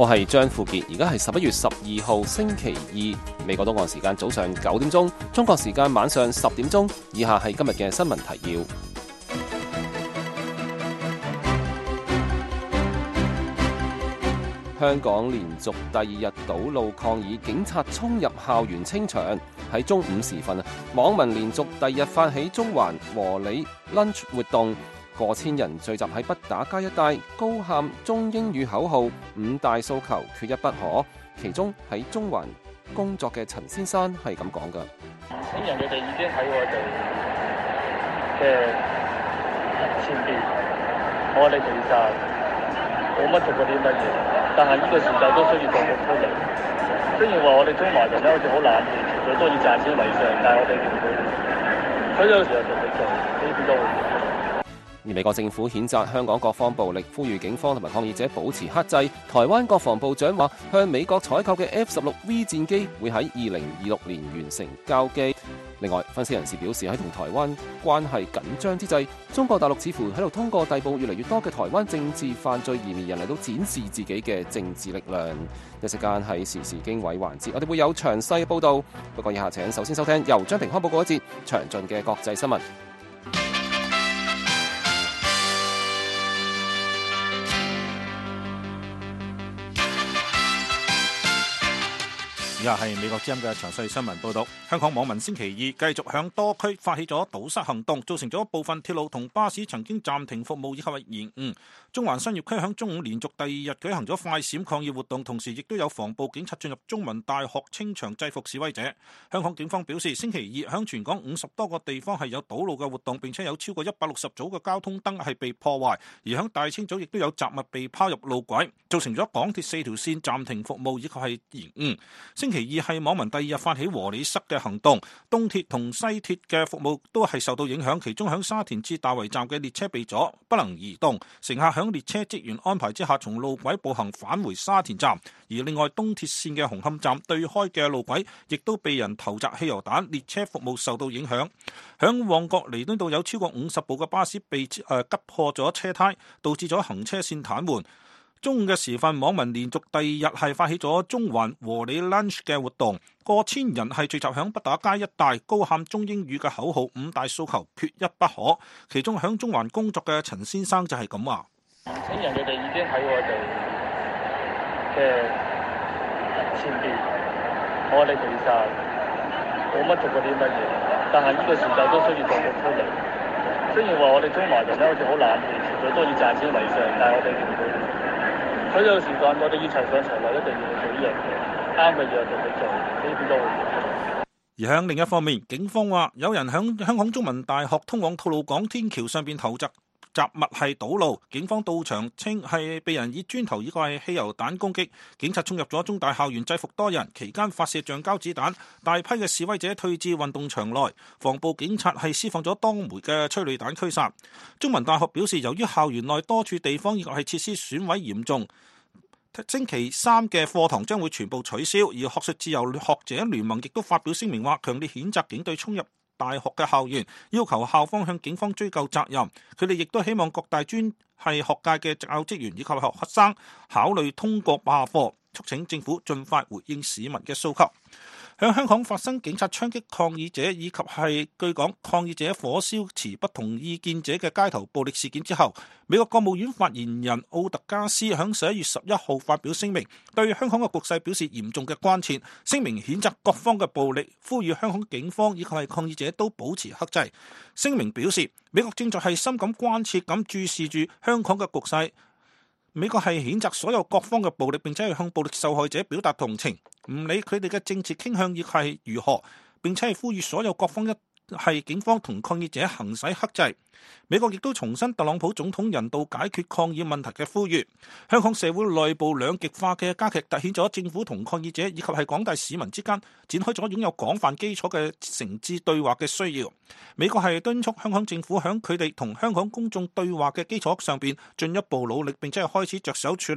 我係張富傑，而家係11月12號星期二，美國東岸時間早上9點鐘，中國時間晚上10點鐘。以下係今日嘅新聞提要。香港連續第二日堵路抗議，警察衝入校園清場。喺中午時分，網民連續第二日發起中環和理 lunch 活動，過千人聚集喺畢打街一帶，高喊中英語口號五大訴求缺一不可。其中喺中環工作嘅陳先生係咁講㗎。 請人佢哋已經喺我哋嘅前邊，我哋其實冇乜做過啲乜嘢，但係呢個時間都需要做到出嚟。雖然話我哋中環人咧好似好冷靜，最多以賺錢為上，但係我哋唔會，所有時候就會做，呢啲都會做。 而美國政府譴責香港各方暴力，呼籲警方同埋抗議者保持克制。台灣國防部長話，向美國採購嘅 F-16V 戰機會喺2026年完成交機。另外，分析人士表示，喺同台灣關係緊張之際，中國大陸似乎喺度通過逮捕越嚟越多嘅台灣政治犯罪嫌疑人嚟到展示自己嘅政治力量。一時間係時事經緯環節，我哋會有詳細報導。不過以下請首先收聽由張平康報告一節詳盡嘅國際新聞。 以下係美國之音嘅詳細新聞報導。香港網民星期二繼續向多區發起咗堵塞行動，造成咗部分鐵路同巴士曾經暫停服務以及係延誤。中環商業區響中午連續第二日舉行咗快閃抗議活動，同時亦都有防暴警察進入中文大學清場制服示威者。香港警方表示，星期二響全港50多個地方係有堵路嘅活動，並且有超過160組嘅交通燈係被破壞，而響大清早亦都有雜物被拋入路軌，造成咗港鐵4條線暫停服務以及係延誤。星期二係網民第二日發起和理塞嘅行動，東鐵同西鐵嘅服務都係受到影響，其中響沙田至大圍站嘅列車被阻，不能移動，乘客響列車職員安排之下從路軌步行返回沙田站。而另外東鐵線嘅紅磡站對開嘅路軌亦都被人投擲汽油彈，列車服務受到影響。響旺角彌敦道有超過50部嘅巴士被吉破咗車胎，導致咗行車線癱瘓。中午嘅時分，網民連續第二日係發起咗中環和理 lunch 嘅活動，過千人係聚集響畢打街一帶，高喊中英語嘅口號五大訴求缺一不可。其中響中環工作嘅陳先生就係咁話。 請人佢哋已經喺我哋嘅前邊，我哋其實冇乜做過啲乜嘢，但係呢個時間都需要做到出嚟。雖然話我哋中環人咧好似好冷靜，最多以賺錢為上，但係我哋唔會。所有時間我哋要齊上齊落，一定要做呢樣嘢，啱嘅嘢就去做，呢啲都會做。 而響另一方面，警方話有人響香港中文大學通往吐露港天橋上邊投擲雜物係堵路，警方到場稱係被人以磚頭以及係汽油彈攻擊，警察衝入咗中大校園制服多人，期間發射橡膠子彈，大批嘅示威者退至運動場內，防暴警察係施放咗多枚嘅催淚彈驅殺。中文大學表示，由於校園內多處地方以及係設施損毀嚴重，星期三嘅課堂將會全部取消。而學術自由學者聯盟亦都發表聲明話，強烈譴責警隊衝入大學嘅校園，要求校方向警方追究責任。佢哋亦都希望各大專係學界嘅教職員以及學生考慮通過罷課，促請政府盡快回應市民嘅訴求。喺香港發生警察槍擊抗議者以及係據講抗議者火燒持不同意見者嘅街頭暴力事件之後，美國國務院發言人奧特加斯喺11月11號發表聲明，對香港嘅局勢表示嚴重嘅關切。聲明譴責各方嘅暴力，呼籲香港警方以及係抗議者都保持克制。聲明表示，美國正在係深感關切咁注視住香港嘅局勢。美國係譴責所有各方嘅暴力，並且係向暴力受害者表達同情，唔理佢哋嘅政治傾向亦係如何，並且係呼籲所有各方係警方同抗議者行使克制。美國亦都重申特朗普總統人道解決抗議問題嘅呼籲。香港社會內部兩極化嘅加劇，凸顯咗政府同抗議者以及係廣大市民之間展開咗擁有廣泛基礎嘅誠摯對話嘅需要。美國係敦促香港政府響佢哋同香港公眾對話嘅基礎上邊進一步努力，並且係開始着手處理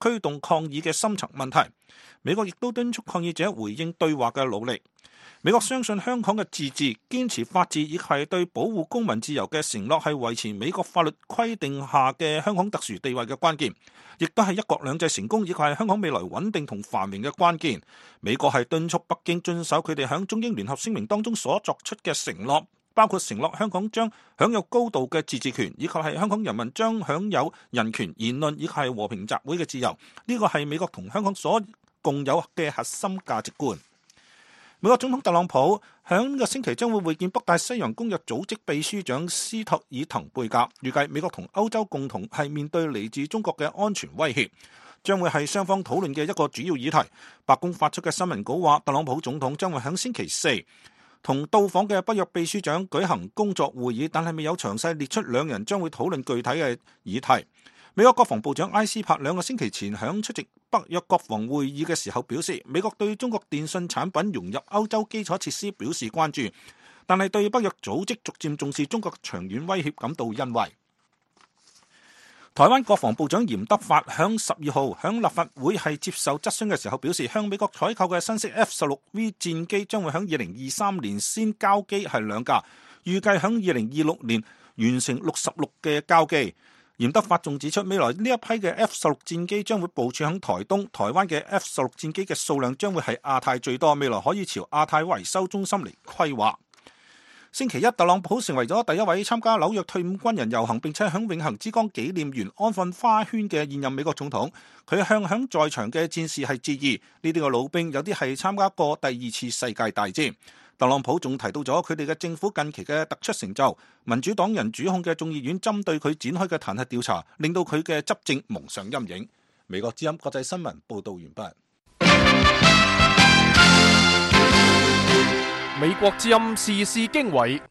驅動抗議嘅深層問題。美國亦都敦促抗議者回應對話嘅努力。美國相信香港嘅自治、堅持法治，亦係對保護公民自由嘅承諾，係維持美國法律規定下嘅香港特殊地位嘅關鍵，亦都係一國兩制成功，亦係香港未來穩定同繁榮嘅關鍵。美國係敦促北京遵守佢哋喺中英聯合聲明當中所作出嘅承諾，包括承諾香港將享有高度嘅自治權，以及係香港人民將享有人權、言論以及係和平集會嘅自由。呢個係美國同香港所共有嘅核心價值觀。美國總統特朗普響呢個星期將會會見北大西洋公約組織秘書長斯托爾滕貝格，預計美國同歐洲共同係面對嚟自中國嘅安全威脅，將會係雙方討論嘅一個主要議題。白宮發出嘅新聞稿話，特朗普總統將會響星期四同到訪嘅北約秘書長舉行工作會議，但係未有詳細列出兩人將會討論具體嘅議題。美國國防部長埃斯珀2個星期前響出席北約國防會議嘅時候表示，美國對中國電信產品融入歐洲基礎設施表示關注，但係對北約組織逐漸重視中國長遠威脅感到欣慰。台灣國防部長嚴德發響12號響立法會係接受質詢嘅時候表示，向美國採購嘅新式 F-16V 戰機將會響2023年先交機係2架，預計響2026年完成66嘅交機。嚴德發仲指出，未來呢一批嘅 F-16 戰機將會部署喺台東，台灣嘅 F-16 戰機嘅數量將會係亞太最多，未來可以朝亞太維修中心嚟規劃。星期一，特朗普成為咗第一位參加紐約退伍軍人遊行並且喺永恆之光紀念園安放花圈嘅現任美國總統。佢向響在場嘅戰士係致意，呢啲嘅老兵有啲係參加過第2次世界大戰。特朗普仲提到咗佢哋嘅政府近期嘅突出成就，民主黨人主控嘅眾議院針對佢展開嘅彈劾調查，令到佢嘅執政蒙上陰影。美國之音國際新聞報道完畢。 美國之音時事經緯，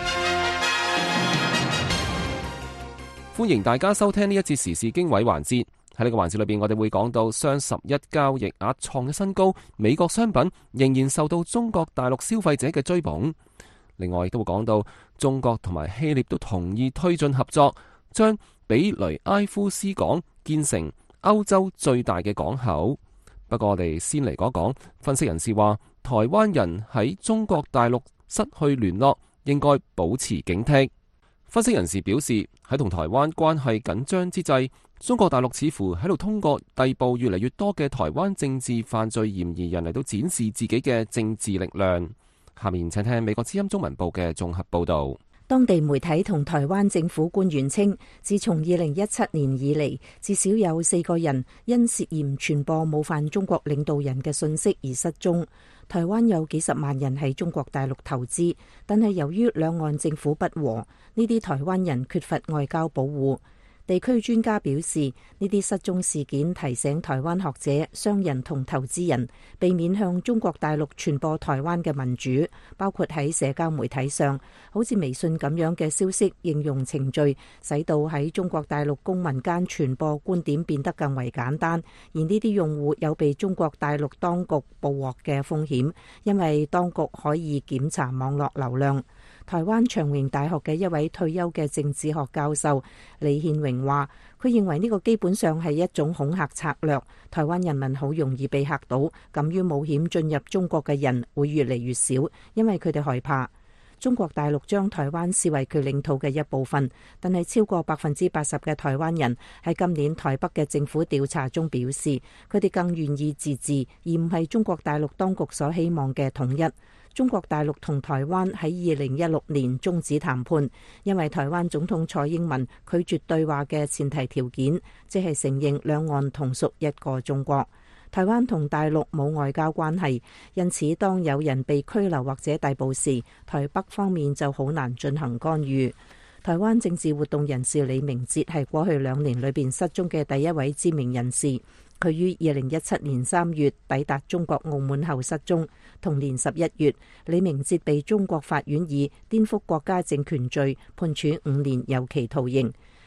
歡迎大家收聽呢一節時事經緯環節。喺呢個環節裏邊，我哋會講到雙11交易額創咗新高，美國商品仍然受到中國大陸消費者嘅追捧。另外亦都會講到中國同埋希臘都同意推進合作，將比雷埃夫斯港建成歐洲最大嘅港口。不過我哋先嚟講講，分析人士話，台灣人喺中國大陸失去聯絡，應該保持警惕。分析人士表示，喺同台灣關係緊張之際，中國大陸似乎喺度通過逮捕越嚟越多嘅台灣政治犯罪嫌疑人嚟到展示自己嘅政治力量。下面請聽美國之音中文部嘅綜合報導。 當地媒體同台灣政府官員稱，自從2017年以嚟，至少有4個人因涉嫌傳播冒犯中國領導人嘅信息而失蹤。台灣有幾十萬人喺中國大陸投資，但係由於兩岸政府不和，呢啲台灣人缺乏外交保護。地區專家表示，呢啲失蹤事件提醒台灣學者、商人同投資人避免向中國大陸傳播台灣嘅民主，包括喺社交媒體上，好似微信咁樣嘅消息應用程序，使到喺中國大陸公民間傳播觀點變得更為簡單。而呢啲用戶有被中國大陸當局捕獲嘅風險，因為當局可以檢查網絡流量。台灣長榮大學嘅一位退休嘅政治學教授李憲榮話，佢認為呢個基本上係一種恐嚇策略，台灣人民好容易被嚇到，敢於冒險進入中國嘅人會越嚟越少，因為佢哋害怕。中國大陸將台灣視為佢領土嘅一部分，但係超過80%嘅台灣人喺今年台北嘅政府調查中表示，佢哋更願意自治，而唔係中國大陸當局所希望嘅統一。中國大陸同台灣喺2016年終止談判，因為台灣總統蔡英文拒絕對話嘅前提條件，即係承認兩岸同屬一個中國。台灣同大陸冇外交關係，因此當有人被拘留或者逮捕時，台北方面就好難進行干預。台灣政治活動人士李明哲係過去2年裏邊失蹤嘅第一位知名人士。佢於2017年3月抵達中國澳門後失蹤。同年11月，李明哲被中國法院以顛覆國家政權罪判處5年有期徒刑。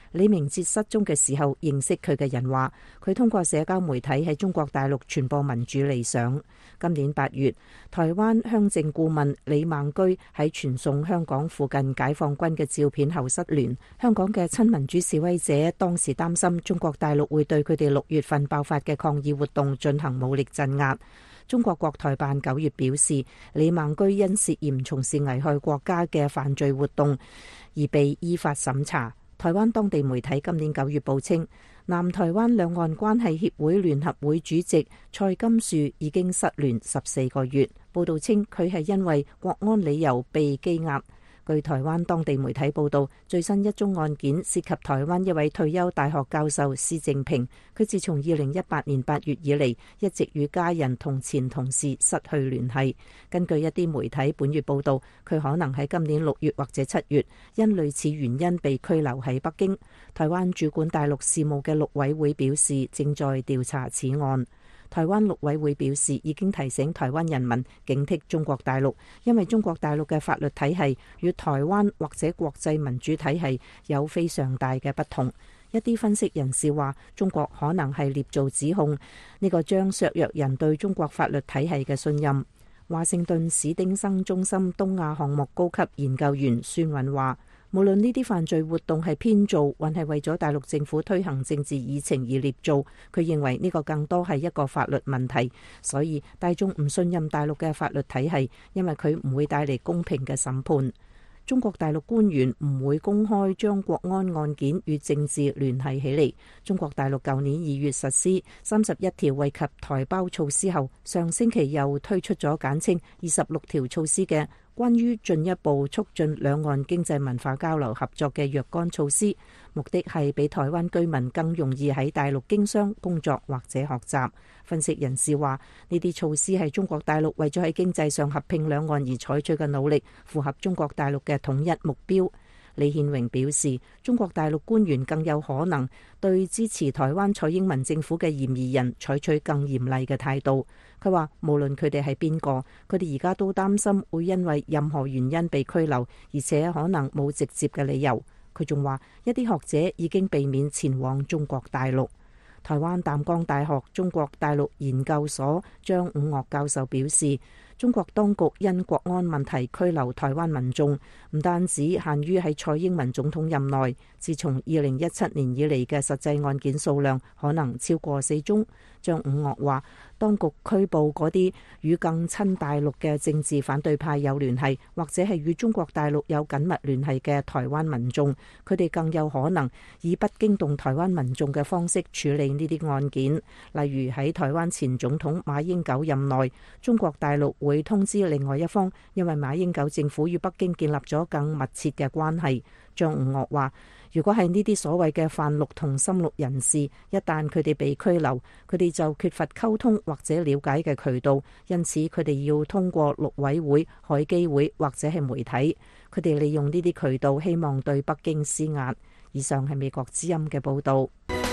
李明哲失蹤嘅時候認識佢嘅人話，佢通過社交媒體喺中國大陸傳播民主理想。今年8月，台灣鄉政顧問李孟居喺傳送香港附近解放軍嘅照片後失聯。香港嘅親民主示威者當時擔心中國大陸會對佢哋6月份爆發嘅抗議活動進行武力鎮壓。中國國台辦9月表示，李孟居因涉嫌從事危害國家嘅犯罪活動而被依法審查。台灣當地媒體今年9月報稱，南台灣兩岸關係協會聯合會主席蔡金樹已經失聯14個月。報道稱佢係因為國安理由被羈押。據台灣當地媒體報道，最新一宗案件涉及台灣一位退休大學教授施正平。佢自從2018年8月以嚟，一直與家人同前同事失去聯繫。根據一啲媒體本月報道，佢可能喺今年6月或者7月因類似原因被拘留喺北京。台灣主管大陸事務嘅陸委會表示，正在調查此案。台灣陸委會表示，已經提醒台灣人民警惕中國大陸，因為中國大陸嘅法律體系與台灣或者國際民主體系有非常大嘅不同。一啲分析人士話，中國可能係捏造指控，呢個將削弱人對中國法律體系嘅信任。華盛頓史丁生中心東亞項目高級研究員孫韻話，無論呢啲犯罪活動係編造，還係為咗大陸政府推行政治議程而捏造，佢認為呢個更多係一個法律問題。所以大眾唔信任大陸嘅法律體系，因為佢唔會帶嚟公平嘅審判。中國大陸官員唔會公開將國安案件與政治聯繫起嚟。中國大陸舊年2月實施31條惠及台胞措施後，上星期又推出咗簡稱26條措施嘅關於進一步促進兩岸經濟文化交流合作嘅若干措施，目的係俾台灣居民更容易喺大陸經商、工作或者學習。分析人士話，呢啲措施係中國大陸為咗喺經濟上合併兩岸而採取嘅努力，符合中國大陸嘅統一目標。李憲榮表示，中國大陸官員更有可能對支持台灣蔡英文政府嘅嫌疑人採取更嚴厲嘅態度。佢話，無論佢哋係邊個，佢哋而家都擔心會因為任何原因被拘留，而且可能冇直接嘅理由。佢仲話，一啲學者已經避免前往中國大陸。台灣淡江大學中國大陸研究所張五岳教授表示，中國當局因國安問題拘留台灣民眾，唔單止限於喺蔡英文總統任內，自從2017年以嚟嘅實際案件數量可能超過4宗。張五岳話，當局拘捕嗰啲與更親大陸嘅政治反對派有聯繫，或者係與中國大陸有緊密聯繫嘅台灣民眾，佢哋更有可能以不驚動台灣民眾嘅方式處理呢啲案件。例如喺台灣前總統馬英九任內，中國大陸會通知另外一方，因為馬英九政府與北京建立咗更密切嘅關係。張五岳話，如果係呢啲所謂嘅泛綠同深綠人士，一旦佢哋被拘留，佢哋就缺乏溝通或者了解嘅渠道，因此佢哋要通過陸委會、海基會或者係媒體，佢哋利用呢啲渠道，希望對北京施壓。以上係美國之音嘅報導。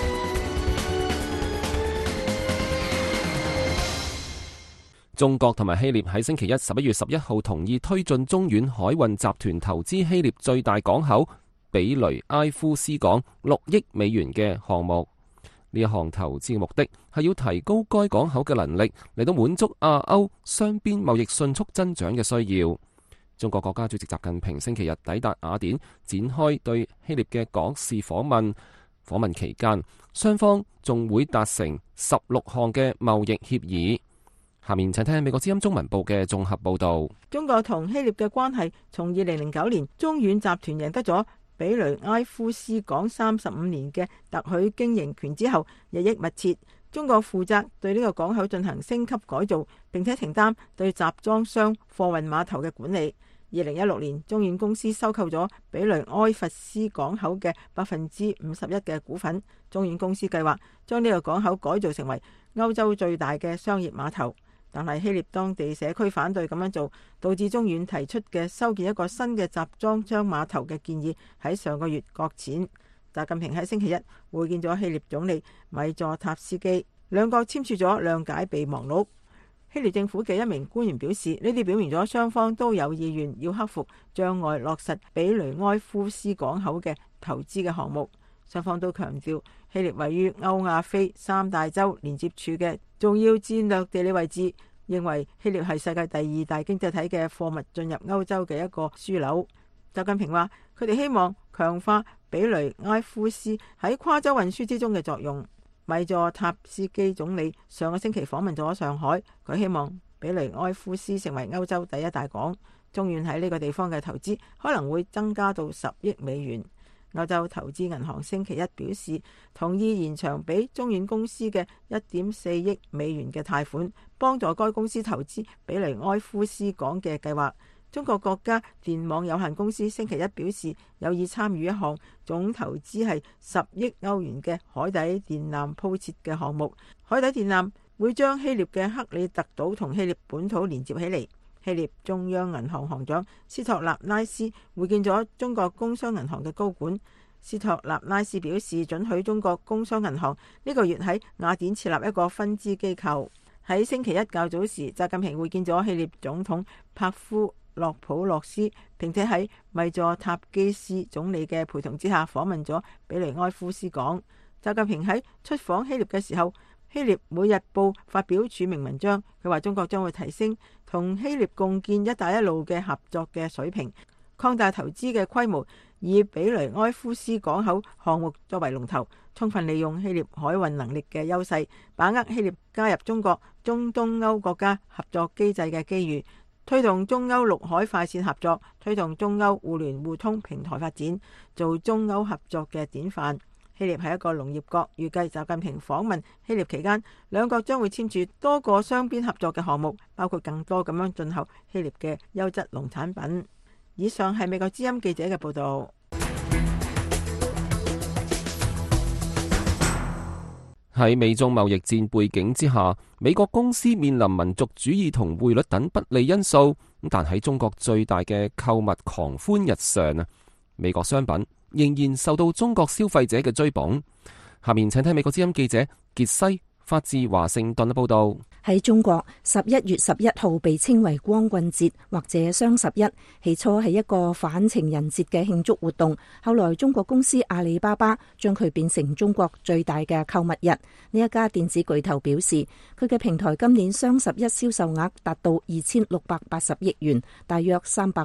中國同埋希臘喺星期一11月11號同意推進中遠海運集團投資希臘最大港口比雷埃夫斯港6億美元嘅項目。呢一項投資嘅目的係要提高該港口嘅能力，嚟到滿足亞歐雙邊貿易迅速增長嘅需要。中國國家主席習近平星期日抵達雅典，展開對希臘嘅港事訪問。訪問期間，雙方仲會達成16項嘅貿易協議。下面請聽美國之音中文部嘅綜合報導。 中國同希臘嘅關係從2009年中遠集團贏得咗比雷埃夫斯港35年嘅特許經營權之後，日益密切。中國負責對呢個港口進行升級改造，並且承擔對集裝箱貨運碼頭嘅管理。2016年，中遠公司收購咗比雷埃弗斯港口嘅51%嘅股份。中遠公司計劃將呢個港口改造成為歐洲最大嘅商業碼頭。但係希臘當地社區反對咁樣做，導致中遠提出嘅修建一個新嘅集裝箱碼頭嘅建議喺上個月擱淺。習近平喺星期一會見咗希臘總理米佐塔斯基，兩國簽署咗諒解備忘錄。希臘政府嘅一名官員表示，呢啲表明咗雙方都有意願要克服障礙，落實比雷埃夫斯港口嘅投資嘅項目。 雙方都強調希臘位於歐亞非三大洲連接處嘅重要戰略地理位置，認為希臘係世界第二大經濟體嘅貨物進入歐洲嘅一個樞紐。習近平話佢哋希望強化比雷埃夫斯喺跨洲運輸之中嘅作用。米佐塔斯基總理上個星期訪問咗上海，佢希望比雷埃夫斯成為歐洲第一大港，中遠喺呢個地方嘅投資可能會增加到10億美元。歐洲投資銀行星期一表示，同意延長俾中遠公司嘅1.4億美元嘅貸款，幫助該公司投資比雷埃夫斯港嘅計劃。中國國家電網有限公司星期一表示，有意參與一項總投資係10億歐元嘅海底電纜鋪設嘅項目。海底電纜會將希臘嘅克里特島同希臘本土連接起嚟。希臘中央銀行行長斯托納拉斯會見咗中國工商銀行嘅高管。斯托納拉斯表示，准許中國工商銀行呢個月喺雅典設立一個分支機構。喺星期一較早時，習近平會見咗希臘總統帕夫洛普洛斯，並且喺米佐塔基斯總理嘅陪同之下訪問咗比雷埃夫斯港。習近平喺出訪希臘嘅時候，希臘每日報發表署名文章，佢話中國將會提升同希臘共建一帶一路嘅合作嘅水平，擴大投資嘅規模，以比雷埃夫斯港口項目作為龍頭，充分利用希臘海運能力嘅優勢，把握希臘加入中國中東歐國家合作機制嘅機遇，推動中歐陸海快線合作，推動中歐互聯互通平台發展，做中歐合作嘅典範。希臘係一個農業國，預計習近平訪問希臘期間，兩國將會簽署多個雙邊合作嘅項目，包括更多咁樣進口希臘嘅優質農產品。以上係美國之音記者嘅報道。 喺美中貿易戰背景之下，美國公司面臨民族主義同匯率等不利因素，但喺中國最大嘅購物狂歡日上啊，美國商品仍然受到中國消費者嘅追捧。下面請聽美國之音記者傑西發自華盛頓嘅報道。 喺中國11月11號被稱為光棍節或者雙11，起初係一個反情人節嘅慶祝活動，後來中國公司阿里巴巴將佢變成中國最大嘅購物日。呢一家電子巨頭表示，佢嘅平台今年雙11銷售額達到2680億元，大約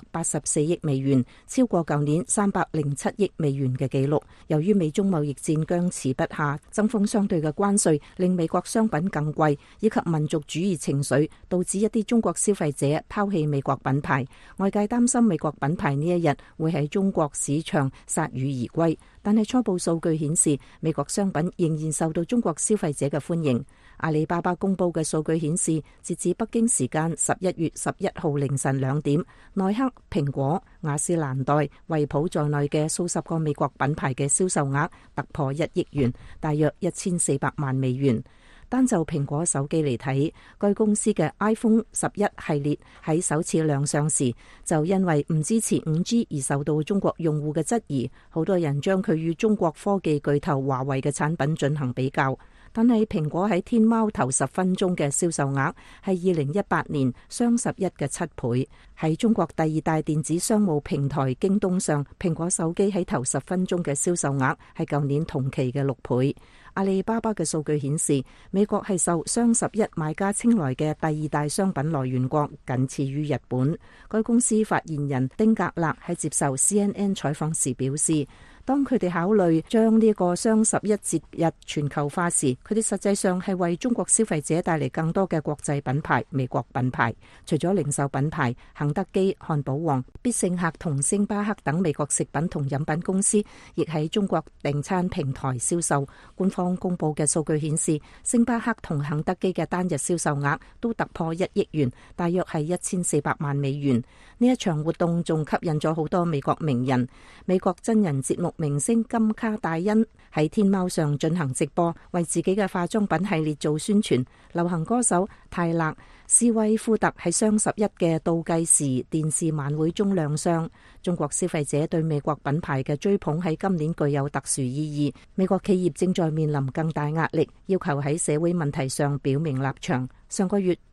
384億美元，超過舊年307億美元嘅紀錄。由於美中貿易戰僵持不下，針鋒相對嘅關稅令美國商品更貴，以及民族主義情緒導致一啲中國消費者拋棄美國品牌。外界擔心美國品牌呢一日會喺中國市場鎩羽而歸，但係初步數據顯示，美國商品仍然受到中國消費者嘅歡迎。阿里巴巴公布嘅數據顯示，截至北京時間11月11號凌晨2點，耐克、蘋果、雅詩蘭黛、惠普在內嘅數十個美國品牌嘅銷售額突破1億元，大約1400萬美元。單就蘋果手機嚟睇，該公司嘅 iPhone 11系列喺首次亮相時，就因為唔支持 5G 而受到中國用戶嘅質疑，好多人將佢與中國科技巨頭華為嘅產品進行比較。但係蘋果喺天貓頭10分鐘嘅銷售額係2018年雙11嘅7倍。喺中國第二大電子商務平台京東上，蘋果手機喺頭10分鐘嘅銷售額係舊年同期嘅6倍。阿里巴巴嘅數據顯示，美國係受雙11買家青睞嘅第二大商品來源國，僅次於日本。該公司發言人丁格勒喺接受 CNN 採訪時表示，當佢哋考慮將呢個雙11節日全球化時，佢哋實際上係為中國消費者帶嚟更多嘅國際品牌、美國品牌。除咗零售品牌，肯德基、漢堡王、必勝客同星巴克等美國食品同飲品公司，亦喺中國訂餐平台銷售。官方公布嘅數據顯示，星巴克同肯德基嘅單日銷售額都突破1億元，大約係1400萬美元。呢一場活動仲吸引咗好多美國名人。美國真人節目明星金卡戴恩喺天貓上進行直播，為自己嘅化妝品系列做宣傳。流行歌手泰勒斯威夫特喺雙11嘅倒計時電視晚會中亮相。中國消費者對美國品牌嘅追捧喺今年具有特殊意義。美國企業正在面臨更大壓力，要求喺社會問題上表明立場。上個月，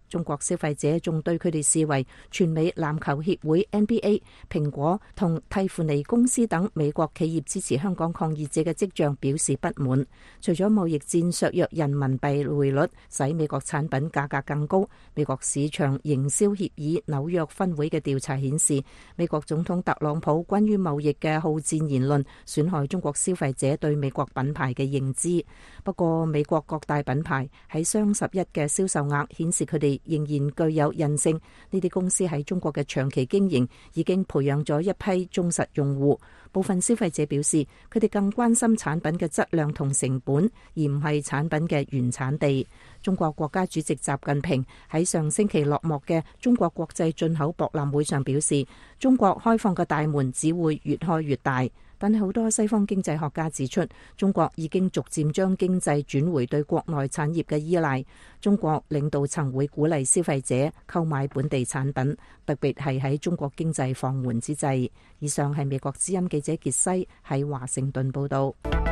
中國消費者仲對佢哋視為全美籃球協會 NBA、蘋果同蒂芙尼公司等美國企業支持香港抗議者嘅跡象表示不滿。除咗貿易戰削弱人民幣匯率，使美國產品價格更高，美國市場營銷協議紐約分會嘅調查顯示，美國總統特朗普關於貿易嘅好戰言論損害中國消費者對美國品牌嘅認知。不過，美國各大品牌喺雙十一嘅銷售額顯示佢哋仍然具有韌性。呢啲公司喺中國嘅長期經營已經培養咗一批忠實用戶。部分消費者表示，佢哋更關心產品嘅質量同成本，而唔係產品嘅原產地。中國國家主席習近平喺上星期落幕嘅中國國際進口博覽會上表示，中國開放嘅大門只會越開越大。但係好多西方經濟學家指出，中國已經逐漸將經濟轉回對國內產業嘅依賴。中國領導層會鼓勵消費者購買本地產品，特別係喺中國經濟放緩之際。以上係美國之音記者傑西喺華盛頓報道。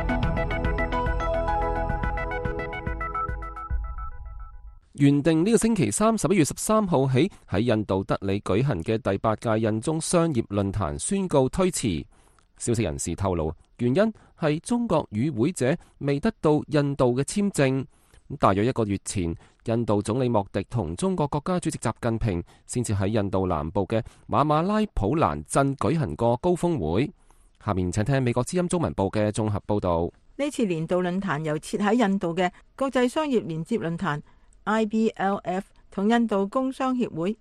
原定呢個星期三11月13號起喺印度德里舉行嘅第8屆印中商業論壇宣告推遲。消息人士透露，原因係中國與會者未得到印度嘅簽證。大約1個月前，印度總理莫迪同中國國家主席習近平先至喺印度南部嘅馬馬拉普蘭鎮舉行過高峰會。下面請聽美國之音中文部嘅綜合報導。 呢次年度論壇由設喺印度嘅國際商業連接論壇 IBLF 同印度工商協會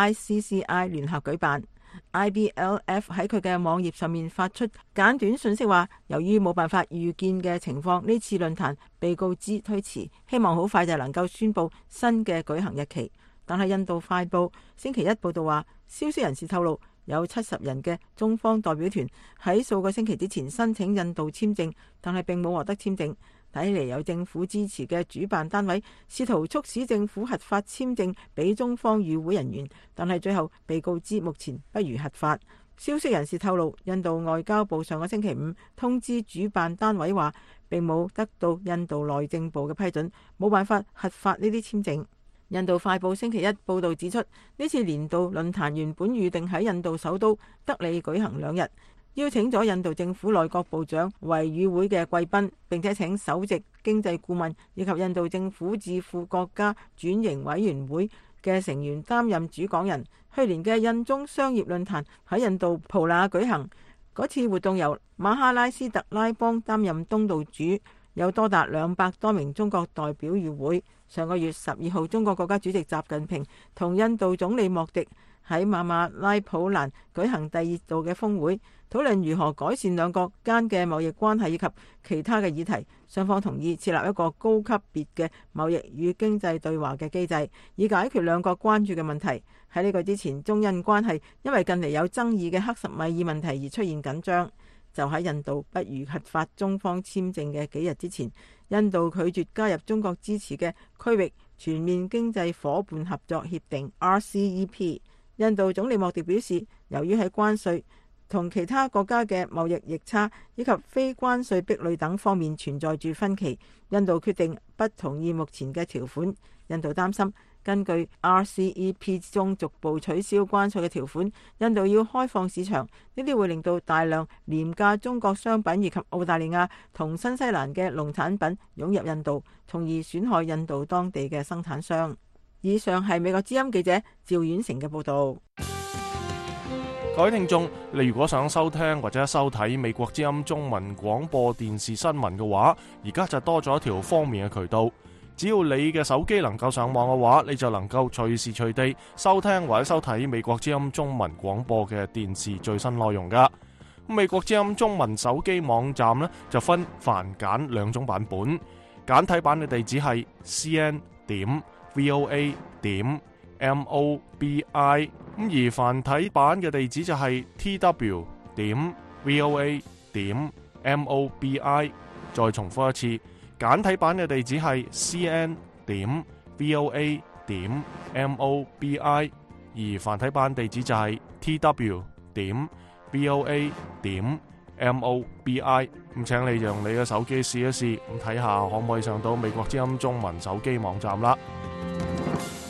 FICCI 聯合舉辦。IBLF 喺佢嘅網頁上面發出簡短信息話，由於冇辦法預見嘅情況，呢次論壇被告知推遲，希望好快就能夠宣布新嘅舉行日期。但係印度快報星期一報道話，消息人士透露有70人嘅中方代表團喺數個星期之前申請印度簽證，但係並冇獲得簽證。睇嚟有政府支持嘅主辦單位試圖促使政府核發簽證俾中方與會人員，但係最後被告知目前不如核發。消息人士透露，印度外交部上個星期5通知主辦單位話，並冇得到印度內政部嘅批准，冇辦法核發呢啲簽證。印度快報星期一報導指出，呢次年度論壇原本預定喺印度首都德里舉行2日。邀請咗印度政府內閣部長為與會嘅貴賓，並且請首席經濟顧問以及印度政府智庫國家轉型委員會嘅成員擔任主講人。去年嘅印中商業論壇喺印度普那舉行，嗰次活動由馬哈拉斯特拉邦擔任東道主，有多達200多名中國代表與會。上個月12號，中國國家主席習近平同印度總理莫迪喺馬馬拉普蘭舉行第2度嘅峰會，討論如何改善兩國間嘅貿易關係以及其他嘅議題。雙方同意設立一個高級別嘅貿易與經濟對話嘅機制，以解決兩國關注嘅問題。喺呢個之前，中印關係因為近嚟有爭議嘅克什米爾問題而出現緊張。就喺印度不如核發中方簽證嘅幾日之前，印度拒絕加入中國支持嘅區域全面經濟夥伴合作協定 RCEP。印度總理莫迪表示，由於喺關稅同其他國家嘅貿易逆差以及非關稅壁壘等方面存在住分歧，印度決定不同意目前嘅條款。印度擔心根據 RCEP 中逐步取消關稅嘅條款，印度要開放市場，呢啲會令到大量廉價中國商品以及澳大利亞同新西蘭嘅農產品湧入印度，從而損害印度當地嘅生產商。以上係美國之音記者趙婉成嘅報導。 各位聽眾，你如果想收聽或者收睇美國之音中文廣播電視新聞嘅話，而家就多咗一條方便嘅渠道。只要你嘅手機能夠上網嘅話，你就能夠隨時隨地收聽或者收睇美國之音中文廣播嘅電視最新內容噶。美國之音中文手機網站呢，就分繁簡2種版本，簡體版嘅地址係 cn.voa.mobi， 而繁體版嘅地址就係 tw.voa.mobi。 再重複一次，簡體版嘅地址係 cn.voa.mobi， 而繁體版地址就係 tw.voa.mobi。 咁請你用你嘅手機試一試，咁睇下可唔可以上到美國之音中文手機網站啦。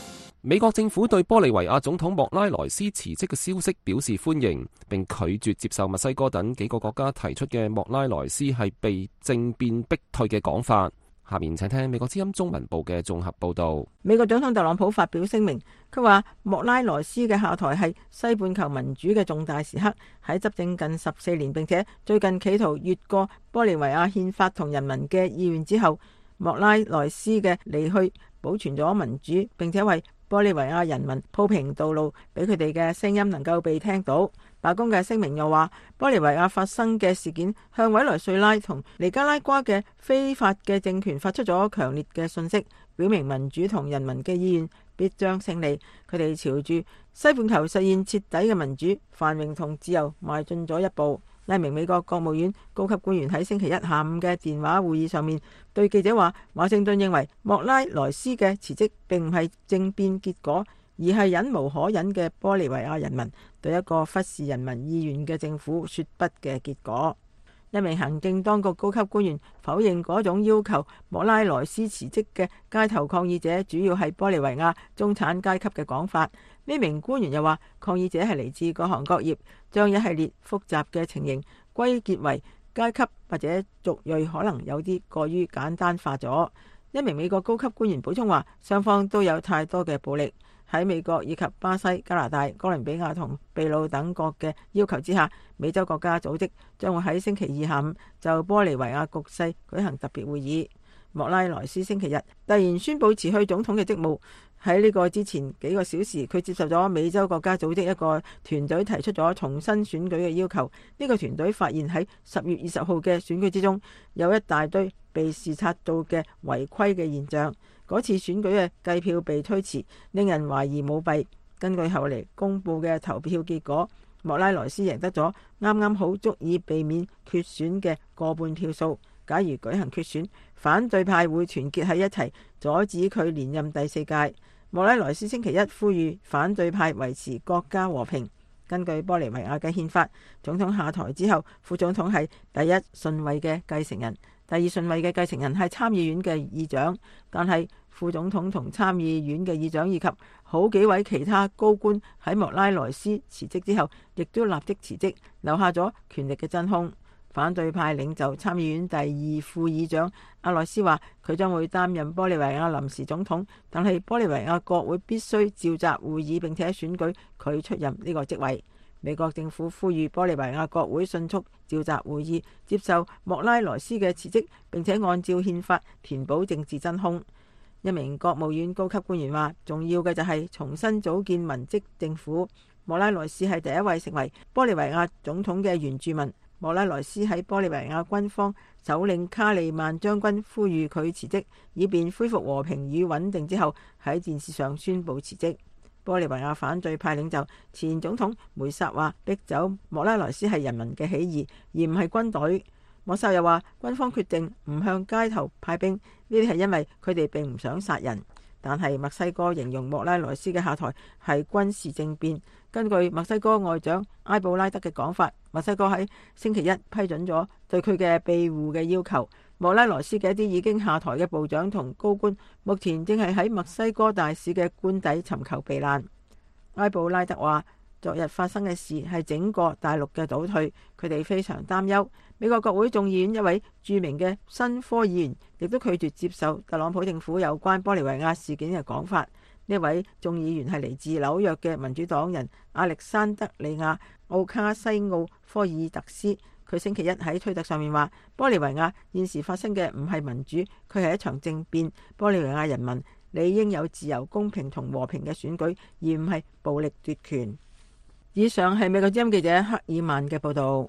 美國政府對玻利維亞總統莫拉萊斯辭職嘅消息表示歡迎，並拒絕接受墨西哥等幾個國家提出嘅莫拉萊斯係被政變逼退嘅講法。下面請聽美國之音中文部嘅綜合報導。 美國總統特朗普發表聲明，佢話莫拉萊斯嘅下台係西半球民主嘅重大時刻，喺執政近14年，並且最近企圖越過玻利維亞憲法同人民嘅意願之後，莫拉萊斯嘅離去保存咗民主，並且為玻利維亞人民鋪平道路，俾佢哋嘅聲音能夠被聽到。白宮嘅聲明又話，玻利維亞發生嘅事件向委內瑞拉同尼加拉瓜嘅非法嘅政權發出咗強烈嘅訊息，表明民主同人民嘅意願必將勝利。佢哋朝住西半球實現徹底嘅民主、繁榮同自由邁進咗一步。一名美國國務院高級官員喺星期一下午嘅電話會議上面對記者話，華盛頓認為莫拉萊斯嘅辭職並唔係政變結果，而係忍無可忍嘅玻利維亞人民對一個忽視人民意願嘅政府說不嘅結果。一名行政當局高級官員否認嗰種要求莫拉萊斯辭職嘅街頭抗議者主要係玻利維亞中產階級嘅講法。呢名官員又話，抗議者係嚟自各行各業，將一系列複雜嘅情形歸結為階級或者族裔，可能有啲過於簡單化咗。一名美國高級官員補充話，雙方都有太多嘅暴力。喺美國以及巴西、加拿大、哥倫比亞同秘魯等國嘅要求之下，美洲國家組織將會喺星期二下午就玻利維亞局勢舉行特別會議。莫拉萊斯星期日突然宣布辭去總統嘅職務。喺呢個之前幾個小時，佢接受咗美洲國家組織一個團隊提出咗重新選舉嘅要求。呢個團隊發現喺10月20號嘅選舉之中，有一大堆被視察到嘅違規嘅現象。嗰次選舉嘅計票被推遲，令人懷疑舞弊。根據後嚟公佈嘅投票結果，莫拉萊斯贏得咗啱啱好足以避免決選嘅過半票數。假如舉行決選，反對派會團結喺一齊，阻止佢連任第4屆。莫拉萊斯星期一呼籲反對派維持國家和平。根據玻利維亞嘅憲法，總統下台之後，副總統係第一順位嘅繼承人，第二順位嘅繼承人係參議院嘅議長。但係副總統同參議院嘅議長以及好幾位其他高官喺莫拉萊斯辭職之後，亦都立即辭職，留下咗權力嘅真空。反對派領袖參議院第2副議長阿萊斯話，佢將會擔任玻利維亞臨時總統，但係玻利維亞國會必須召集會議並且選舉佢出任呢個職位。美國政府呼籲玻利維亞國會迅速召集會議，接受莫拉萊斯嘅辭職，並且按照憲法填補政治真空。一名國務院高級官員話，重要嘅就係重新組建民職政府。莫拉萊斯係第一位成為玻利維亞總統嘅原住民。莫拉萊斯喺玻利維亞軍方首領卡利曼將軍呼籲佢辭職，以便恢復和平與穩定之後，喺電視上宣布辭職。玻利維亞反對派領袖前總統梅薩話，逼走莫拉萊斯係人民嘅起義，而唔係軍隊。莫薩又話，軍方決定唔向街頭派兵，呢啲係因為佢哋並唔想殺人。但係墨西哥形容莫拉萊斯嘅下台係軍事政變。根據墨西哥外長埃布拉德嘅講法，墨西哥喺星期一批准咗對佢嘅庇護嘅要求。莫拉萊斯嘅一啲已經下台嘅部長同高官，目前正係喺墨西哥大使嘅官邸尋求避難。埃布拉德話，昨日發生嘅事係整個大陸嘅倒退，佢哋非常擔憂。美國國會眾議院一位著名嘅新科議員亦都拒絕接受特朗普政府有關玻利維亞事件嘅講法。呢位眾議員係嚟自紐約嘅民主黨人亞歷山德利亞奧卡西奧科爾特斯。佢星期一喺推特上面話，玻利維亞現時發生嘅唔係民主，佢係一場政變。玻利維亞人民理應有自由、公平同和平嘅選舉，而唔係暴力奪權。以上係美國之音記者克爾曼嘅報道。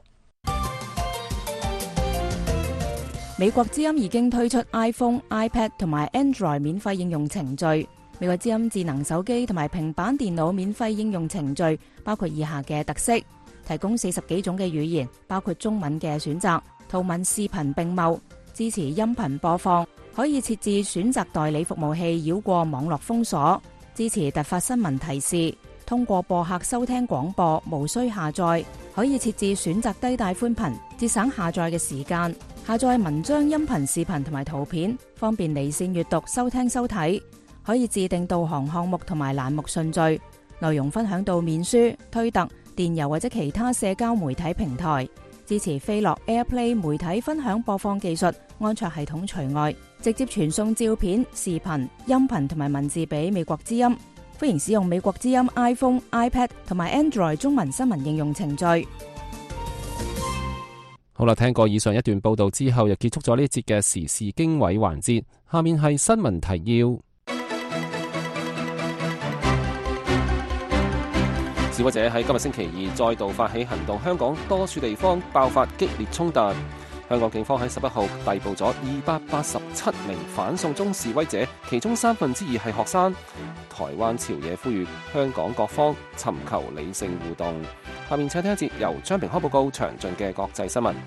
美國之音已經推出 iPhone、iPad 同埋 Android 免費應用程序。美國之音智能手機同埋平板電腦免費應用程序包括以下嘅特色：提供40幾種嘅語言，包括中文嘅選擇，圖文視頻並茂，支持音頻播放，可以設置選擇代理服務器繞過網絡封鎖，支持突發新聞提示，通過播客收聽廣播，無需下載，可以設置選擇低帶寬頻，節省下載嘅時間，下載文章、音頻、視頻同埋圖片，方便離線閱讀、收聽、收睇。 可以自定導航項目同埋欄目順序，內容分享到面書、推特、電郵或者其他社交媒體平台。支持飛樂 AirPlay 媒體分享播放技術，安卓系統除外，直接傳送照片、視頻、音頻同埋文字俾美國之音。歡迎使用美國之音 iPhone、iPad 同埋 Android 中文新聞應用程序。 好啦，聽過以上一段報道之後，又結束咗呢節嘅時事經緯環節。下面係新聞提要。示威者喺今日星期二再度發起行動，香港多處地方爆發激烈衝突。香港警方喺11號逮捕咗287名反送中示威者，其中2/3係學生。台灣朝野呼籲香港各方尋求理性互動。下面請聽一節由張平開報告詳盡嘅國際新聞。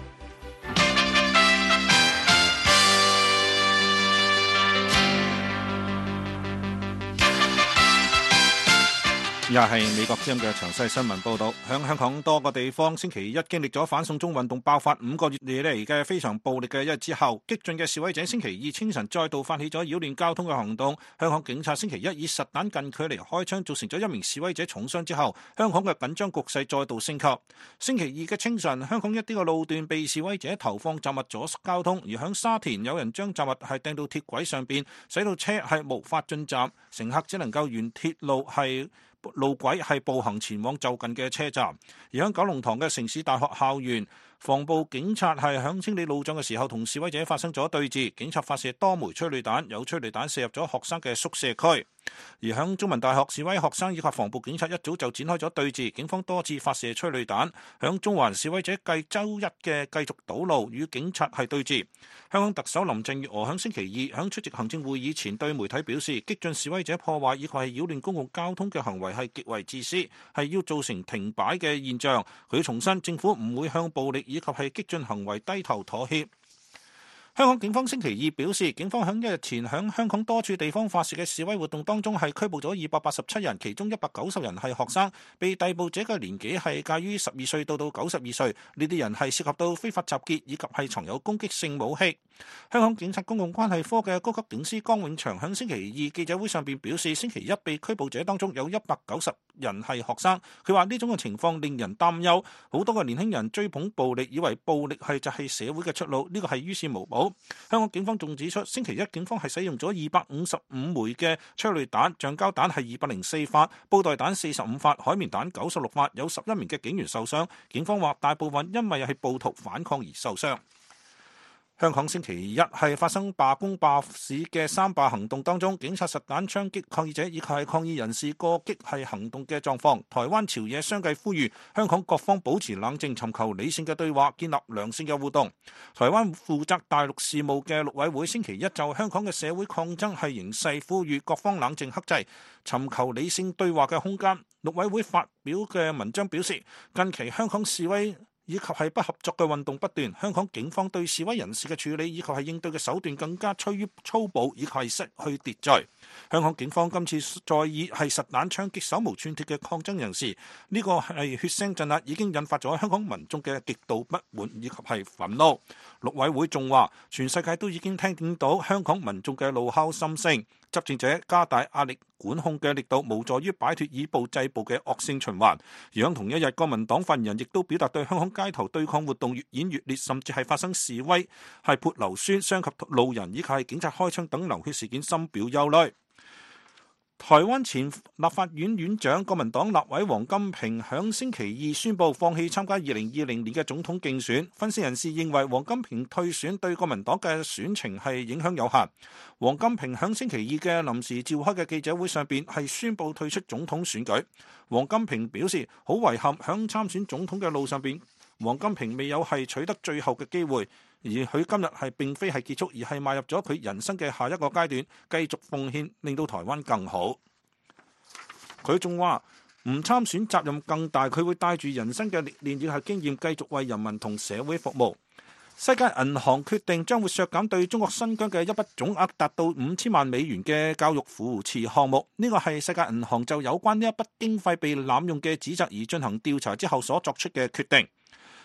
又係美國之音嘅詳細新聞報導。響香港多個地方星期一經歷咗反送中運動爆發5個月以嚟嘅非常暴力嘅一日之後，激進嘅示威者星期二清晨再度發起咗擾亂交通嘅行動。香港警察星期一以實彈近距離開槍，造成咗1名示威者重傷之後，香港嘅緊張局勢再度升級。星期二嘅清晨，香港一啲嘅路段被示威者投放雜物阻塞交通，而響沙田有人將雜物係掟到鐵軌上邊，使到車係無法進站，乘客只能夠沿鐵路軌係步行前往就近嘅車站。而喺九龍塘嘅城市大學校園，防暴警察係響清理路障嘅時候，同示威者發生咗對峙，警察發射多枚催淚彈，有催淚彈射入咗學生嘅宿舍區。而響中文大學，示威學生以及防暴警察一早就展開咗對峙，警方多次發射催淚彈。響中環，示威者繼周一嘅繼續堵路，與警察係對峙。香港特首林鄭月娥響星期二響出席行政會議前對媒體表示，激進示威者破壞以及係擾亂公共交通嘅行為係極為自私，係要造成停擺嘅現象。佢重申政府唔會向暴力以及係激進行為低頭妥協。香港警方星期二表示，警方響1日前響香港多處地方發射嘅示威活動當中係拘捕咗287人，其中190人係學生，被逮捕者嘅年紀係介於12歲到92歲，呢啲人係涉及到非法集結以及係藏有攻擊性武器。香港警察公共關係科嘅高級警司江永祥響星期二記者會上邊表示，星期一被拘捕者當中有190人係學生，佢話呢種嘅情況令人擔憂，好多嘅年輕人追捧暴力，以為暴力就係社會嘅出路，呢個係於事無補。香港警方仲指出，星期一警方係使用咗255枚嘅催淚彈，橡膠彈係204發，布袋彈45發，海綿彈96發，有11名嘅警員受傷。警方話大部分因為係暴徒反抗而受傷。香港星期一係發生罷工罷市嘅3罷行動當中，警察實彈槍擊抗議者以及係抗議人士過激係行動嘅狀況。台灣朝野相繼呼籲香港各方保持冷靜，尋求理性嘅對話，建立良性嘅互動。台灣負責大陸事務嘅陸委會星期一就香港嘅社會抗爭係形勢，呼籲各方冷靜克制，尋求理性對話嘅空間。陸委會發表嘅文章表示，近期香港示威以及係不合作嘅運動不斷，香港警方對示威人士嘅處理以及係應對嘅手段更加趨於粗暴，以及係失去秩序。香港警方今次再以係實彈槍擊手無寸鐵嘅抗爭人士，呢個係血腥鎮壓，已經引發咗香港民眾嘅極度不滿以及係憤怒。陸委會仲話，全世界都已經聽見到香港民眾嘅怒吼心聲，執政者加大壓力管控嘅力度，無助於擺脫以暴制暴嘅惡性循環。而喺同一日，國民黨發言人亦都表達對香港街頭對抗活動越演越烈，甚至係發生示威、係潑硫酸傷及路人，以及係警察開槍等流血事件，深表憂慮。台灣前立法院院長國民黨立委王金平響星期二宣布放棄參加2020年嘅總統競選。分析人士認為王金平退選對國民黨嘅選情係影響有限。王金平響星期二嘅臨時召開嘅記者會上邊係宣布退出總統選舉。王金平表示好遺憾響參選總統嘅路上邊，王金平未有係取得最後嘅機會。而佢今日係並非係結束，而係邁入咗佢人生嘅下一個階段，繼續奉獻，令到台灣更好。佢仲話唔參選責任更大，佢會帶住人生嘅歷練以及經驗，繼續為人民同社會服務。世界銀行決定將會削減對中國新疆嘅一筆總額達到5000萬美元嘅教育扶持項目。呢個係世界銀行就有關呢一筆經費被濫用嘅指責而進行調查之後所作出嘅決定。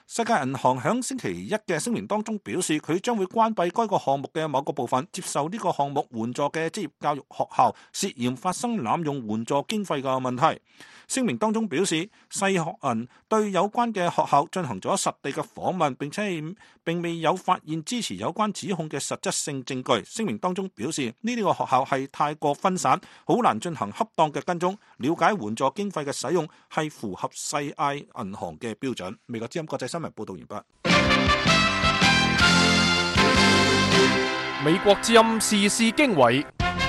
世界銀行響星期一嘅聲明當中表示，佢將會關閉該個項目嘅某個部分，接受呢個項目援助嘅職業教育學校涉嫌發生濫用援助經費嘅問題。聲明當中表示，世學銀對有關嘅學校進行咗實地嘅訪問，並未有發現支持有關指控嘅實質性證據。聲明當中表示，呢個學校係太過分散，好難進行恰當嘅跟蹤，了解援助經費嘅使用係符合世界銀行嘅標準。美國之音國際新聞報道完畢。 美國之音時事經緯，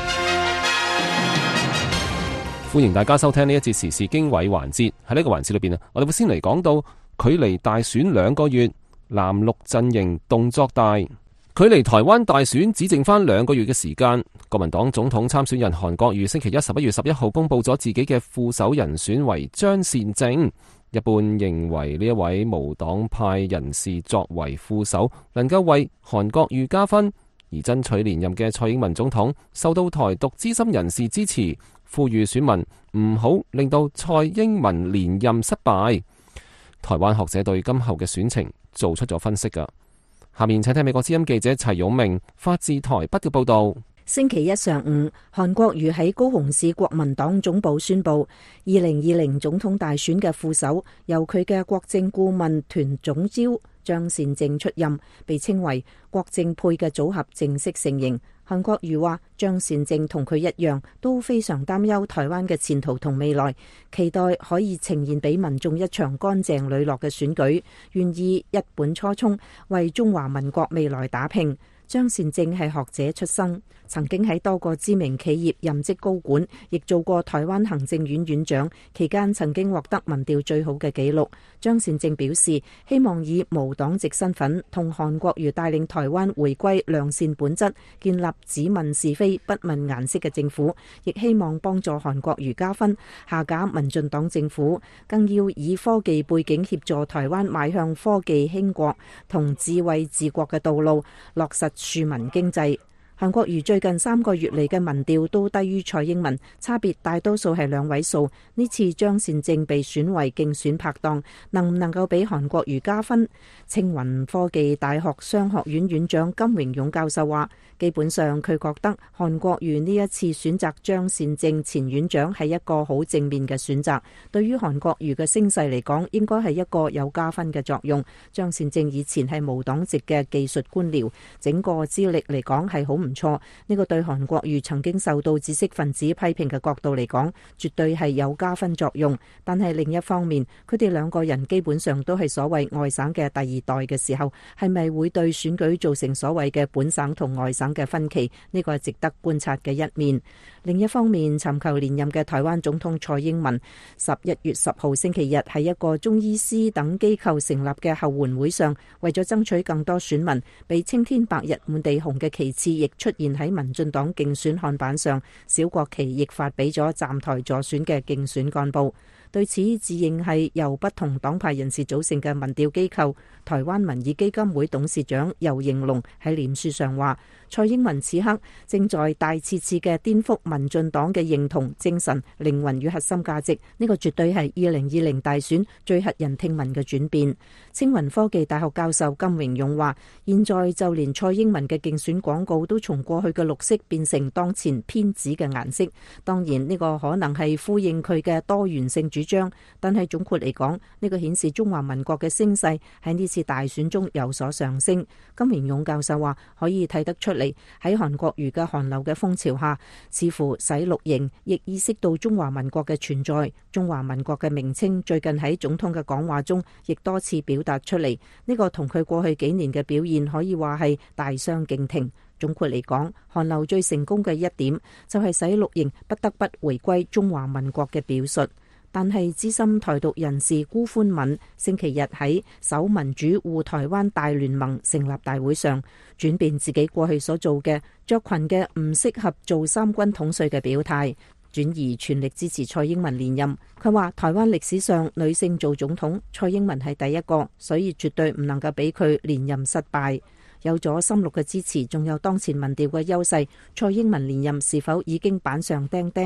歡迎大家收聽呢一節時事經緯環節。喺呢個環節裏邊我哋會先嚟講到距離大選2個月，藍綠陣營動作大。距離台灣大選只剩翻2個月嘅時間，國民黨總統參選人韓國瑜星期一11月11號公布咗自己嘅副手人選為張善政。一般認為呢一位無黨派人士作為副手，能夠為韓國瑜加分。而爭取連任嘅蔡英文總統受到台獨資深人士支持，呼籲選民唔好令到蔡英文連任失敗。台灣學者對今後嘅選情做出咗分析㗎。下面請聽美國之音記者齊勇明發自台北嘅報道。 星期一上午，韓國瑜喺高雄市國民黨總部宣布，2020總統大選嘅副手由佢嘅國政顧問團總召張善政出任，被稱為國政配嘅組合正式成形。韓國瑜話，張善政同佢一樣都非常擔憂台灣嘅前途同未來，期待可以呈現俾民眾一場乾淨磊落嘅選舉，願意一本初衷為中華民國未來打拼。張善政係學者出身，曾經喺多個知名企業任職高管，亦做過台灣行政院院長，期間曾經獲得民調最好嘅紀錄。張善政表示，希望以無黨籍身份同韓國瑜帶領台灣回歸良善本質，建立只問是非不問顏色嘅政府，亦希望幫助韓國瑜加分，下架民進黨政府，更要以科技背景協助台灣邁向科技興國同智慧治國嘅道路，落實庶民經濟。韓國瑜最近3個月嚟嘅民調都低於蔡英文，差別大多數係2位數。呢次張善政被選為競選拍檔，能唔能夠俾韓國瑜加分？青雲科技大學商學院院長金榮勇教授話，基本上佢覺得韓國瑜呢一次選擇張善政前院長係一個好正面嘅選擇，對於韓國瑜嘅聲勢嚟講，應該係一個有加分嘅作用。張善政以前係無黨籍嘅技術官僚，整個資歷嚟講係好唔錯，呢個對韓國瑜曾經受到知識分子批評嘅角度嚟講，絕對係有加分作用。但係另一方面，佢哋2個人基本上都係所謂外省嘅第2代嘅時候，係咪會對選舉造成所謂嘅本省同外省嘅分歧？呢個係值得觀察嘅一面。另一方面，尋求連任嘅台灣總統蔡英文11月10號星期日喺一個中醫師等機構成立嘅後援會上，為咗爭取更多選民，被青天白日滿地紅嘅旗幟亦出現喺民進黨競選看板上，小國旗亦發俾咗站台助選嘅競選幹部。對此，自認係由不同黨派人士組成嘅民調機構台灣民意基金會董事長游盈龍喺臉書上話，蔡英文此刻正在大次次嘅顛覆民進黨嘅認同精神、靈魂與核心價值，呢個絕對係2020大選最駭人聽聞嘅轉變。青雲科技大學教授金榮勇話，現在就連蔡英文嘅競選廣告都從過去嘅綠色變成當前偏紫嘅顏色，當然呢個可能係呼應佢嘅多元性主張，但係總括嚟講，呢個顯示中華民國嘅聲勢喺呢次大選中有所上升。金榮勇教授話，可以睇得出嚟，喺韓國瑜嘅韓流嘅風潮下，似乎洗綠營亦意識到中華民國嘅存在。中華民國嘅名稱最近喺總統嘅講話中亦多次表達出嚟，呢個同佢過去幾年嘅表現可以話係大相徑庭。總括嚟講，韓流最成功嘅一點就係洗綠營不得不回歸中華民國嘅表述。但係資深台獨人士辜寬敏星期日喺守民主護台灣大聯盟成立大會上，轉變自己過去所做嘅着裙嘅唔適合做三軍統帥嘅表態，轉而全力支持蔡英文連任。佢話台灣歷史上女性做總統，蔡英文係第一個，所以絕對唔能夠俾佢連任失敗。有咗深綠嘅支持，仲有當前民調嘅優勢，蔡英文連任是否已經板上釘釘？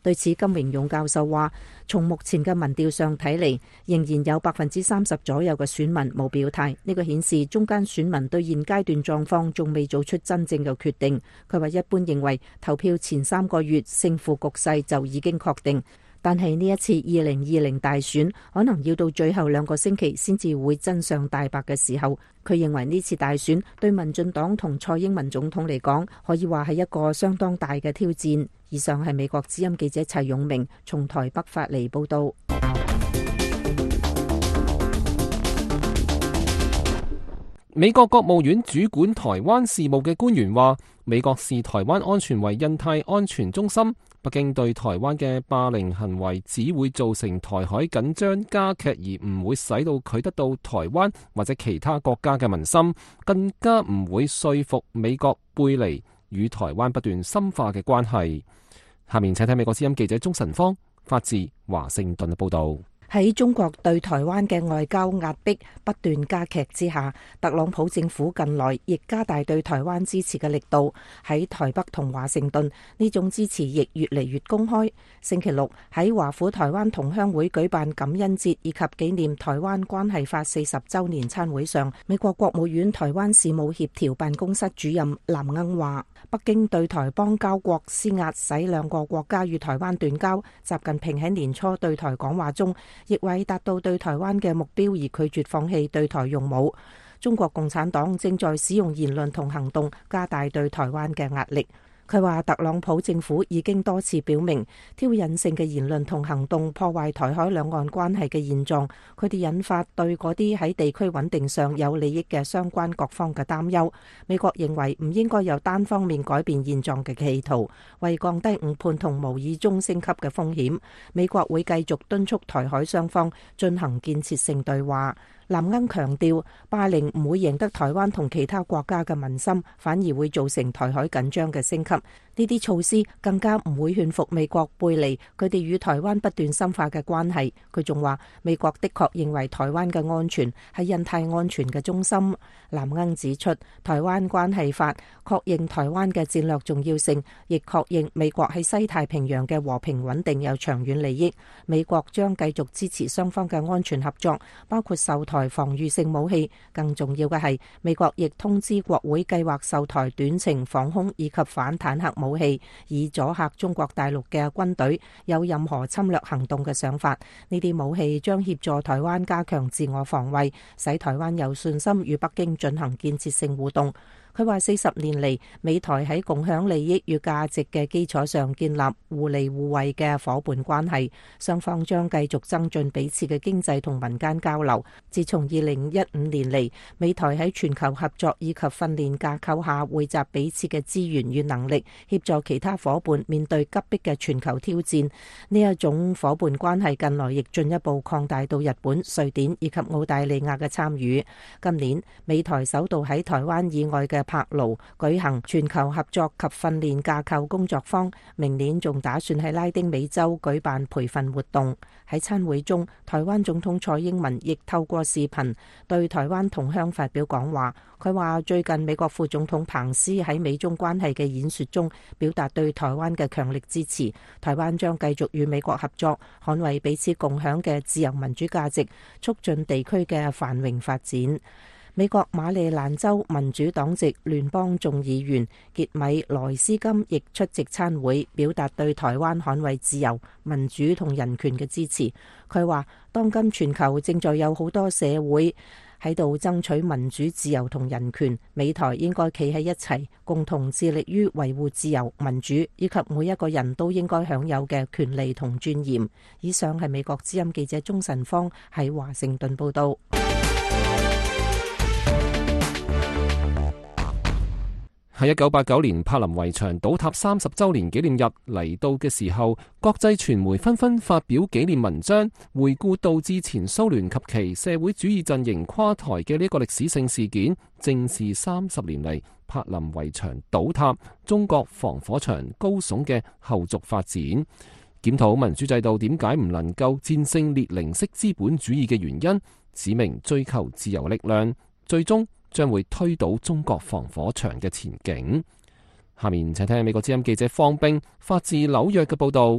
對此，金榮勇教授話：從目前嘅民調上睇嚟，仍然有30%左右嘅選民冇表態。呢個顯示中間選民對現階段狀況仲未做出真正嘅決定。佢話一般認為投票前3個月勝負局勢就已經確定，但係呢一次2020大選可能要到最後2個星期先至會真相大白嘅時候。佢認為呢次大選對民進黨同蔡英文總統嚟講，可以話係一個相當大嘅挑戰。以上係美國之音記者齊勇明從台北發嚟報道。 美國國務院主管台灣事務嘅官員話，美國視台灣安全為印太安全中心，北京對台灣嘅霸凌行為只會造成台海緊張加劇，而唔會使到佢得到台灣或者其他國家嘅民心，更加唔會說服美國背離與台灣不斷深化嘅關係。下面請睇美國之音記者鍾晨芳發自華盛頓嘅報道。 喺中國對台灣嘅外交壓迫不斷加劇之下，特朗普政府近來亦加大對台灣支持嘅力度。喺台北同華盛頓，呢種支持亦越嚟越公開。星期六喺華府台灣同鄉會舉辦感恩節以及紀念台灣關係法40週年餐會上，美國國務院台灣事務協調辦公室主任藍鶯話：北京對台邦交國施壓，使2個國家與台灣斷交。習近平喺年初對台講話中，亦為達到對台灣嘅目標而拒絕放棄對台用武。中國共產黨正在使用言論同行動加大對台灣嘅壓力。佢話特朗普政府已經多次表明，挑釁性嘅言論同行動破壞台海兩岸關係嘅現狀，佢哋引發對嗰啲喺地區穩定上有利益嘅相關各方嘅擔憂。美國認為唔應該有單方面改變現狀嘅企圖，為降低誤判同無意中升級嘅風險，美國會繼續敦促台海雙方進行建設性對話。藍鶯強調，霸凌唔會贏得台灣同其他國家嘅民心，反而會造成台海緊張嘅升級。呢啲措施更加唔會勸服美國背離佢哋與台灣不斷深化嘅關係。佢仲話，美國的確認為台灣嘅安全係印太安全嘅中心。藍鶯指出，台灣關係法確認台灣嘅戰略重要性，亦確認美國喺西太平洋嘅和平穩定有長遠利益。美國將繼續支持雙方嘅安全合作，包括售台防禦性武器。更重要嘅係，美國亦通知國會計劃售台短程防空以及反坦克武器，以阻嚇中國大陸嘅軍隊有任何侵略行動嘅想法。呢啲武器將協助台灣加強自我防衛，使台灣有信心與北京進行建設性互動。佢話40年嚟，美台喺共享利益與價值嘅基礎上建立互利互惠嘅夥伴關係，雙方將繼續增進彼此嘅經濟同民間交流。自從2015年嚟，美台喺全球合作以及訓練架構下匯集彼此嘅資源與能力，協助其他夥伴面對急迫嘅全球挑戰。呢一種夥伴關係近來亦進一步擴大到日本、瑞典以及澳大利亞嘅參與。今年，美台首度喺台灣以外嘅柏勞舉行全球合作及訓練架構工作坊，明年仲打算喺拉丁美洲舉辦培訓活動。喺餐會中，台灣總統蔡英文亦透過視頻對台灣同鄉發表講話。佢話最近美國副總統彭斯喺美中關係嘅演說中表達對台灣嘅強力支持，台灣將繼續與美國合作，捍衛彼此共享嘅自由民主價值，促進地區嘅繁榮發展。美國馬里蘭州民主黨籍聯邦眾議員傑米萊斯金亦出席餐會，表達對台灣捍衛自由、民主同人權嘅支持。佢話，當今全球正在有好多社會喺度爭取民主、自由同人權，美台應該企喺一齊，共同致力於維護自由、民主以及每一個人都應該享有嘅權利同尊嚴。以上係美國之音記者鍾晨芳喺華盛頓報道。 喺1989年柏林圍牆倒塌30週年紀念日嚟到嘅時候，國際傳媒紛紛發表紀念文章，回顧導致前蘇聯及其社會主義陣營垮台嘅呢個歷史性事件，正是30年嚟柏林圍牆倒塌、中國防火牆高聳嘅後續發展，檢討民主制度點解唔能夠戰勝列寧式資本主義嘅原因，指明追求自由力量，最終將會推倒中國防火牆嘅前景。下面請聽美國之音記者方冰發自紐約嘅報道。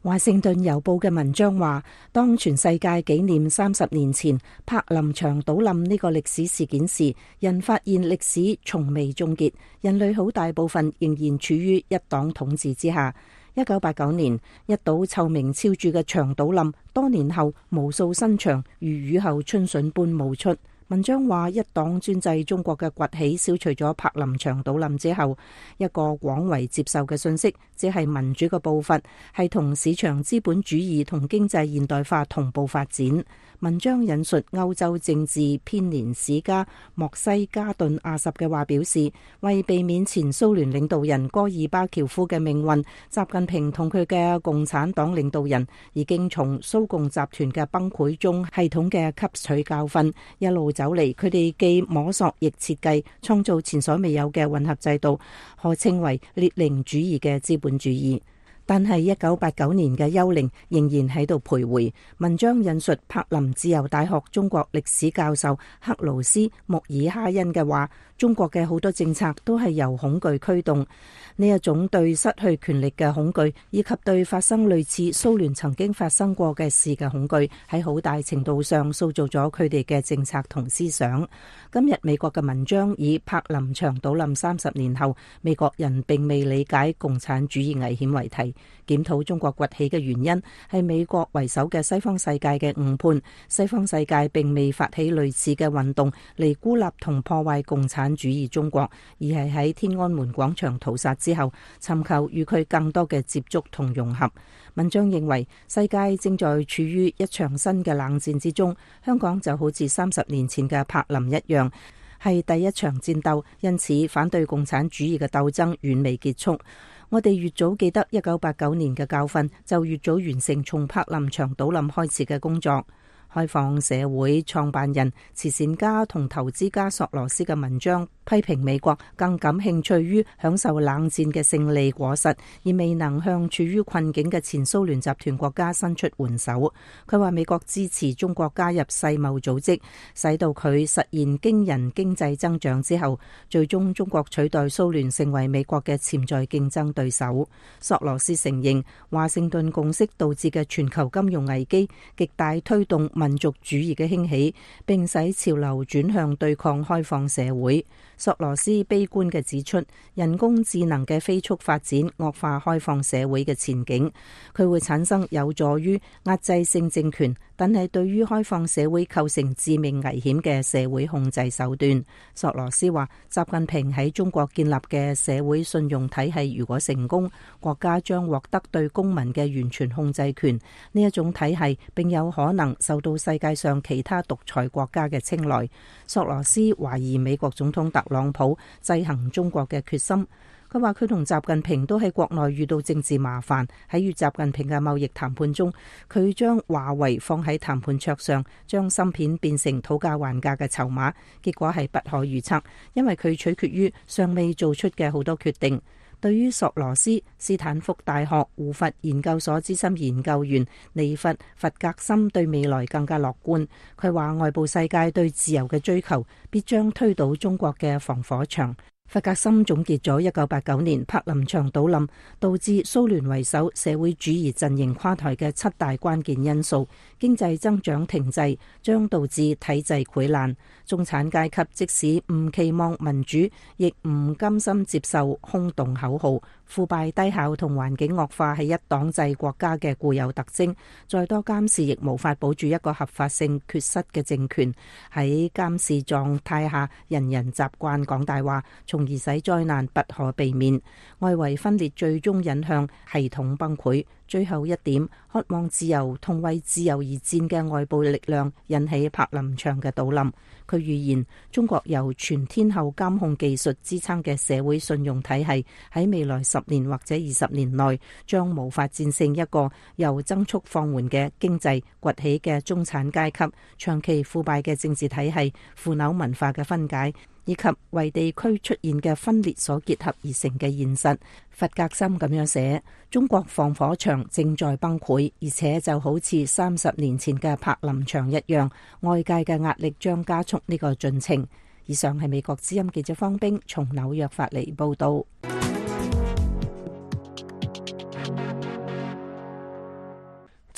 華盛頓郵報嘅文章話，當全世界紀念30年前柏林牆倒冧呢個歷史事件時，人發現歷史從未終結，人類好大部分仍然處於一黨統治之下。1989年，一堵臭名昭著嘅牆倒冧，多年後無數新牆如雨後春筍般冒出。文章話，一黨專制中國嘅崛起消除咗柏林牆倒冧之後一個廣為接受嘅信息，即係民主嘅步伐係同市場資本主義同經濟現代化同步發展。文章引述歐洲政治編年史家莫西加頓亞什嘅話表示，為避免前蘇聯領導人戈爾巴喬夫嘅命運，習近平同佢嘅共產黨領導人已經從蘇共集團嘅崩潰中系統嘅吸取教訓，一路走嚟，佢哋既摸索亦設計，創造前所未有嘅混合制度，可稱為列寧主義嘅資本主義。但係1989年嘅幽靈仍然喺度徘徊。文章引述柏林自由大學中國歷史教授克勞斯穆爾哈恩嘅話，中國嘅好多政策都係由恐懼驅動。呢一種對失去權力嘅恐懼，以及對發生類似蘇聯曾經發生過嘅事嘅恐懼，喺好大程度上塑造咗佢哋嘅政策同思想。今日美國嘅文章以柏林牆倒冧30年後，美國人並未理解共產主義危險為題，檢討中國崛起嘅原因係美國為首嘅西方世界嘅誤判。西方世界並未發起類似嘅運動嚟孤立同破壞共產主義中國，而係喺天安門廣場屠殺之後，尋求與佢更多嘅接觸同融合。文章認為，世界正在處於一場新嘅冷戰之中，香港就好似30年前嘅柏林一樣，係第一場戰鬥，因此反對共產主義嘅鬥爭遠未結束。我哋越早記得1989年嘅教訓，就越早完成從柏林牆倒冧開始嘅工作。開放社會創辦人、慈善家同投資家索羅斯嘅文章批評美國更感興趣於享受冷戰嘅勝利果實，而未能向處於困境嘅前蘇聯集團國家伸出援手。佢話美國支持中國加入世貿組織，使到佢實現驚人經濟增長之後，最終中國取代蘇聯成為美國嘅潛在競爭對手。索羅斯承認，華盛頓共識導致嘅全球金融危機極大推動民族主義嘅興起，並使潮流轉向對抗開放社會。索羅斯悲觀嘅指出，人工智能嘅飛速發展惡化開放社會嘅前景，佢會產生有助於壓制性政權，但係對於開放社會構成致命危險嘅社會控制手段。索羅斯話，習近平喺中國建立嘅社會信用體系如果成功，國家將獲得對公民嘅完全控制權。呢一種體系並有可能受到世界上其他獨裁國家嘅青睞。索羅斯懷疑美國總統特朗普制衡中國嘅決心。佢話佢同習近平都喺國內遇到政治麻煩，喺與習近平嘅貿易談判中，佢將華為放喺談判桌上，將芯片變成討價還價嘅籌碼，結果係不可預測，因為佢取決於尚未做出嘅好多決定。對於索羅斯，斯坦福大學胡佛研究所資深研究員尼弗弗格森對未來更加樂觀。佢話外部世界對自由嘅追求必將推倒中國嘅防火牆。弗格森總結咗1989年柏林牆倒冧導致蘇聯為首社會主義陣營垮台嘅7大關鍵因素：經濟增長停滯將導致體制潰爛，中產階級即使唔期望民主，亦唔甘心接受空洞口號。腐敗低效同環境惡化係一黨制國家嘅固有特徵，再多監視亦無法保住一個合法性缺失嘅政權。喺監視狀態下，人人習慣講大話，從而使災難不可避免。外圍分裂最終引向系統崩潰。最後一點，渴望自由同為自由而戰嘅外部力量引起柏林牆嘅倒冧。佢預言中國由全天候監控技術支撐嘅社會信用體系喺未來10年或者20年內將無法戰勝一個由增速放緩嘅經濟崛起嘅中產階級、長期腐敗嘅政治體系、腐朽文化嘅分解，以及為地區出現嘅分裂所結合而成嘅現實。弗格森咁樣寫，中國防火牆正在崩潰，而且就好似30年前嘅柏林牆一樣，外界嘅壓力將加速呢個進程。以上係美國之音記者方冰從紐約發嚟報道。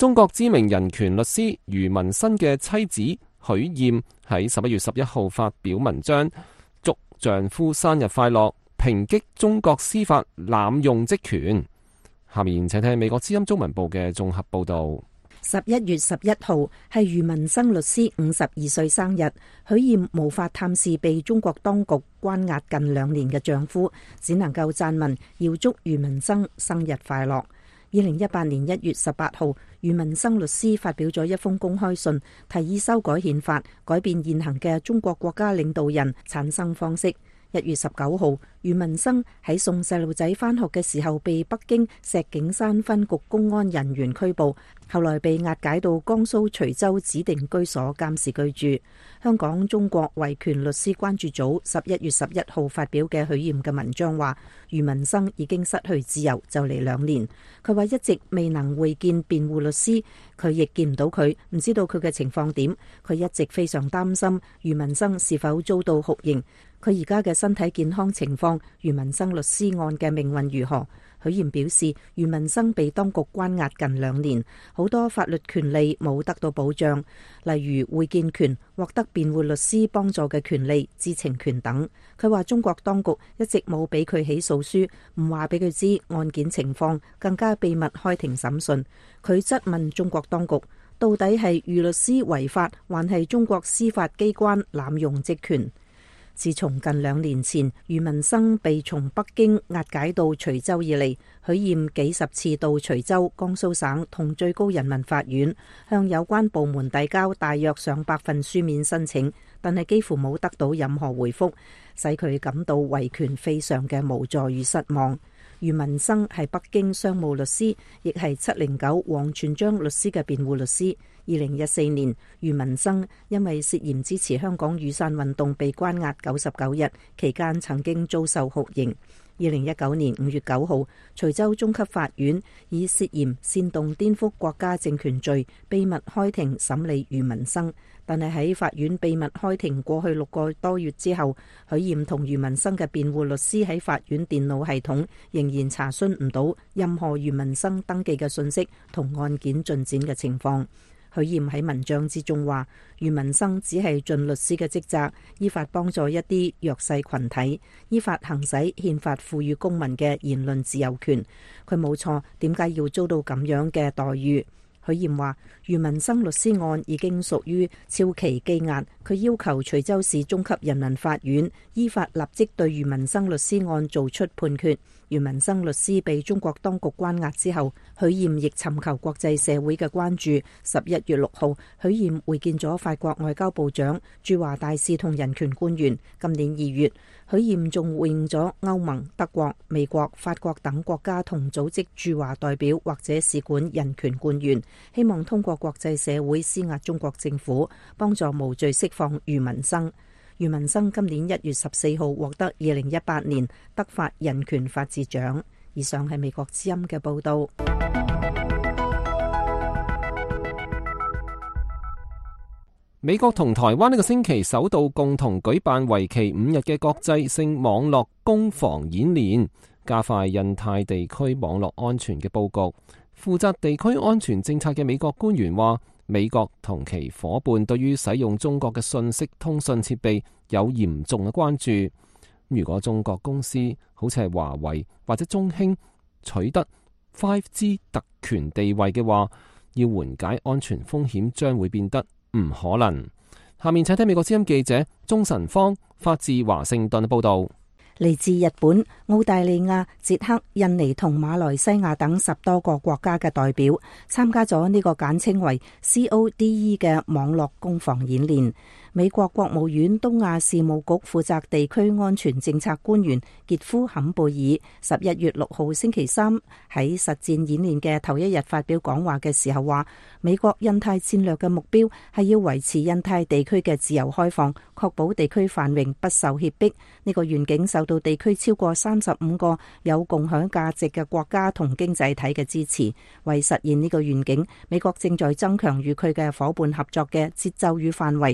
中國知名人權律師余文生嘅妻子許艷喺11月11號發表文章，祝丈夫生日快樂，抨擊中國司法濫用職權。下面請聽美國之音中文部嘅綜合報道。 11月11號係余文生律師52歲生日，許艷無法探視被中國當局關押近2年嘅丈夫，只能夠撰文要祝余文生生日快樂。2018年1月18號，余文生律師發表咗一封公開信，提議修改憲法，改變現行嘅中國國家領導人產生方式。1月19號，余文生喺送細路仔返學嘅時候被北京石景山分局公安人員拘捕，後來被押解到江蘇徐州指定居所監視居住。香港中國維權律師關注組11月11號發表嘅許艷嘅文章話，余文生已經失去自由就嚟2年。佢話一直未能會見辯護律師，佢亦見唔到佢，唔知道佢嘅情況點。佢一直非常擔心余文生是否遭到酷刑。佢而家嘅身體健康情況，余文生律師案嘅命運如何？許艷表示，余文生被當局關押近2年，好多法律權利冇得到保障，例如會見權、獲得辯護律師幫助嘅權利、知情權等。佢話中國當局一直冇俾佢起訴書，唔話俾佢知案件情況，更加秘密開庭審訊。佢質問中國當局，到底係余律師違法，還係中國司法機關濫用職權？自從近2年前余文生被從北京押解到徐州以嚟，許艷幾十次到徐州、江蘇省同最高人民法院向有關部門遞交大約上百份書面申請，但係幾乎冇得到任何回覆，使佢感到維權非常嘅無助與失望。余文生係北京商務律師，亦係709王全璋律師嘅辯護律師。2014年，余文生因為涉嫌支持香港雨傘運動被關押99日，期間曾經遭受酷刑。2019年5月9號，徐州中級法院以涉嫌煽動顛覆國家政權罪秘密開庭審理余文生，但係喺法院秘密開庭過去6個多月之後，許艷同余文生嘅辯護律師喺法院電腦系統仍然查詢唔到任何余文生登記嘅信息同案件進展嘅情況。許艷喺文章之中話，余文生只係盡律師嘅職責，依法幫助一啲弱勢群體，依法行使憲法賦予公民嘅言論自由權。佢冇錯，點解要遭到咁樣嘅待遇？許艷話，余文生律師案已經屬於超期羈押，佢要求徐州市中級人民法院依法立即對余文生律師案做出判決。余文生律師被中國當局關押之後，許艷亦尋求國際社會嘅關注。11月6號，許艷會見咗法國外交部長、駐華大使同人權官員。今年2月，許艷仲會見咗歐盟、德國、美國、法國等國家同組織駐華代表或者使館人權官員，希望通過國際社會施壓中國政府，幫助無罪釋放余文生。余文生今年1月14號獲得2018年德法人權法治獎。以上係美國之音嘅報道。 美國同台灣呢個星期首度共同舉辦為期5日嘅國際性網絡攻防演練，加快印太地區網絡安全嘅佈局。負責地區安全政策嘅美國官員話，美國同其夥伴對於使用中國嘅信息通訊設備有嚴重嘅關注。如果中國公司好似係華為或者中興取得 5G 特權地位嘅話，要緩解安全風險將會變得唔可能。下面請聽美國之音記者鍾晨芳發自華盛頓報道。 嚟自日本、澳大利亞、捷克、印尼同馬來西亞等10多個國家嘅代表參加咗呢個簡稱為 CODE 嘅網絡攻防演練。美國國務院東亞事務局負責地區安全政策官員傑夫坎貝爾11月6號星期三喺實戰演練嘅頭一日發表講話嘅時候話，美國印太戰略嘅目標係要維持印太地區嘅自由開放，確保地區繁榮不受脅迫。呢個願景受到地區超過35個有共享價值嘅國家同經濟體嘅支持。為實現呢個願景，美國正在增強與佢嘅夥伴合作嘅節奏與範圍，包括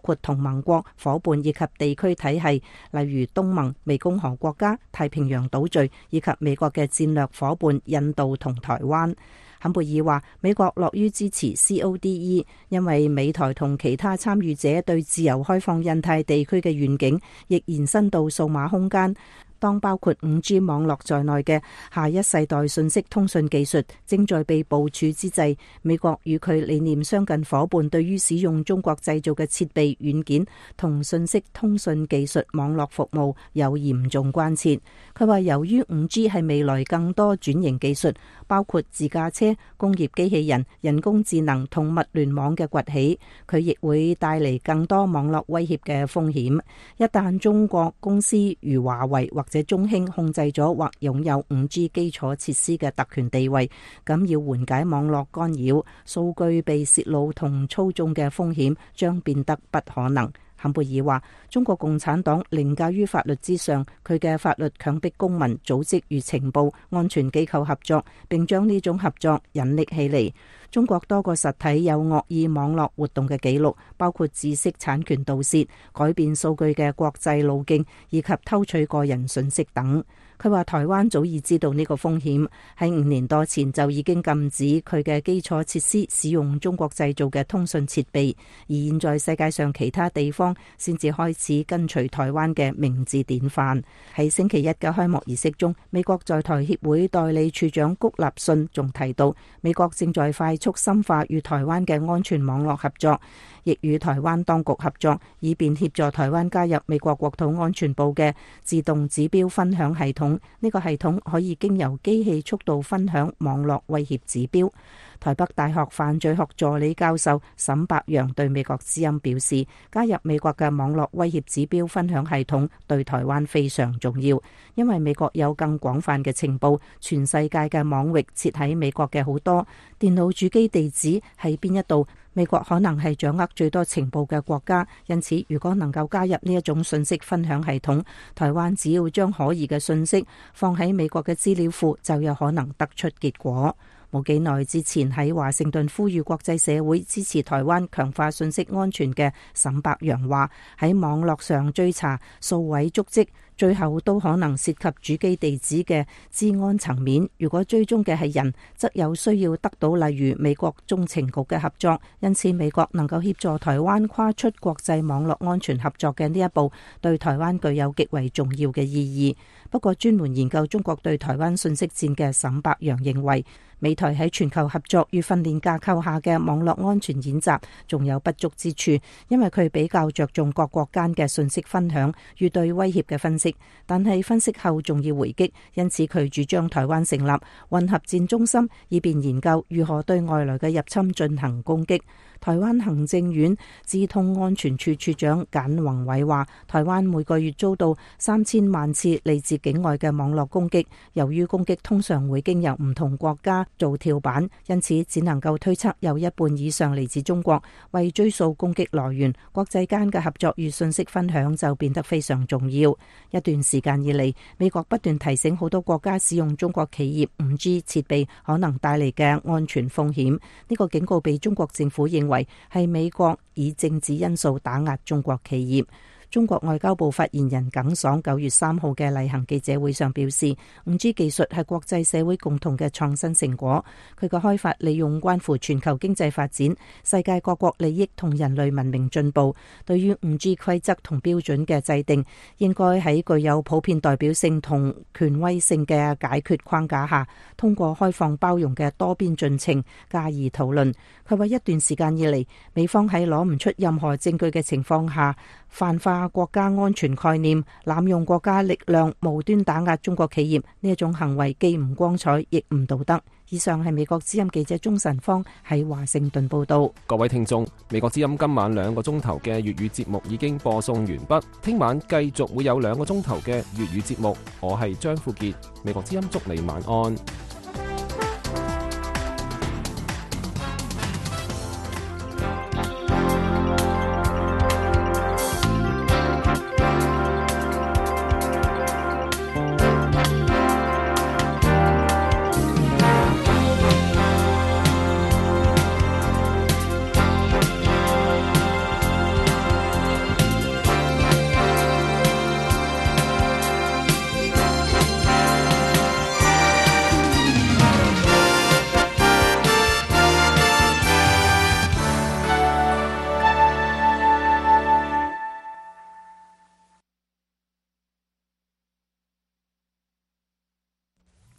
括同盟國、伙伴以及地區體系，例如東盟、湄公河國家、太平洋島嶼以及美國嘅戰略伙伴印度同台灣。坎貝爾話：美國樂於支持 CODE， 因為美台同其他參與者對自由開放印太地區嘅願景，亦延伸到數碼空間。當包括 5G 網絡在內嘅下一世代信息通訊技術正在被部署之際，美國與佢理念相近伙伴對於使用中國製造嘅設備、軟件同信息通訊技術網絡服務有嚴重關切。佢話由於 5G 係未來更多轉型技術，包括自駕車、工業機器人、人工智能同物聯網嘅崛起，佢亦會帶嚟更多網絡威脅嘅風險。一旦中國公司如華為或者中興控制咗或擁有 5G 基礎設施嘅特權地位，咁要緩解網絡干擾、數據被泄露同操縱嘅風險將變得不可能。坎貝爾話：中國共產黨凌駕於法律之上，佢嘅法律強迫公民、組織與情報安全機構合作，並將呢種合作引力起嚟。中國多個實體有惡意網絡活動嘅記錄，包括知識產權盜竊、改變數據嘅國際路徑以及偷取個人信息等。佢話台灣早已知道呢個風險，喺5年多前就已經禁止佢嘅基礎設施使用中國製造嘅通訊設備，而現在世界上其他地方先至開始跟隨台灣嘅明智典範。喺星期一嘅開幕儀式中，美國在台協會代理處長谷立信仲提到，美國正在快速深化與台灣嘅安全網絡合作，亦與台灣當局合作，以便協助台灣加入美國國土安全部嘅自動指標分享系統。呢個系統可以經由機器速度分享網絡威脅指標。台北大學犯罪學助理教授沈伯洋對美國之音表示，加入美國嘅網絡威脅指標分享系統對台灣非常重要，因為美國有更廣泛嘅情報，全世界嘅網域設喺美國嘅好多電腦主機地址喺邊一度，美國可能係掌握最多情報嘅國家。因此，如果能夠加入呢一種信息分享系統，台灣只要將可疑嘅信息放喺美國嘅資料庫，就有可能得出結果。冇幾耐之前喺華盛頓呼籲國際社會支持台灣強化信息安全嘅沈伯洋話，喺網絡上追查數位足跡，最後都可能涉及主機地址嘅資安層面。如果追蹤嘅係人，則有需要得到例如美國中情局嘅合作。因此，美國能夠協助台灣跨出國際網絡安全合作嘅呢一步，對台灣具有極為重要嘅意義。不過，專門研究中國對台灣信息戰嘅沈伯洋認為，美台喺全球合作與訓練架構下嘅網絡安全演習仲有不足之處，因為佢比較着重各國間嘅信息分享與對威脅嘅分析，但係分析後仲要回擊，因此佢主張台灣成立混合戰中心，以便研究如何對外來嘅入侵進行攻擊。台灣行政院資通安全處處長簡宏偉話，台灣每個月遭到3000萬次嚟自境外嘅網絡攻擊，由於攻擊通常會經由唔同國家做跳板，因此只能夠推測有一半以上嚟自中國。為追溯攻擊來源，國際間嘅合作與信息分享就變得非常重要。一段時間以嚟，美國不斷提醒好多國家使用中國企業 5G 設備可能帶嚟嘅安全風險。呢個警告被中國政府認為係美國以政治因素打壓中國企業。中國外交部發言人耿爽9月3號嘅例行記者會上表示，5G 技術係國際社會共同嘅創新成果，佢嘅開發利用關乎全球經濟發展、世界各國利益同人類文明進步。對於 5G 規則同標準嘅制定，應該喺具有普遍代表性同權威性嘅解決框架下，通過開放包容嘅多邊進程加以討論。佢話一段時間以嚟，美方喺攞唔出任何證據嘅情況下，泛化國家安全概念，濫用國家力量，無端打壓中國企業，呢一種行為既唔光彩，亦唔道德。以上係美國之音記者鍾晨芳喺華盛頓報道。 各位聽眾，美國之音今晚2個鐘頭嘅粵語節目已經播送完畢，聽晚繼續會有2個鐘頭嘅粵語節目。我係張富傑，美國之音祝你晚安。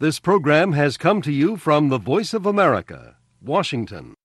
This program has come to you from the Voice of America, Washington.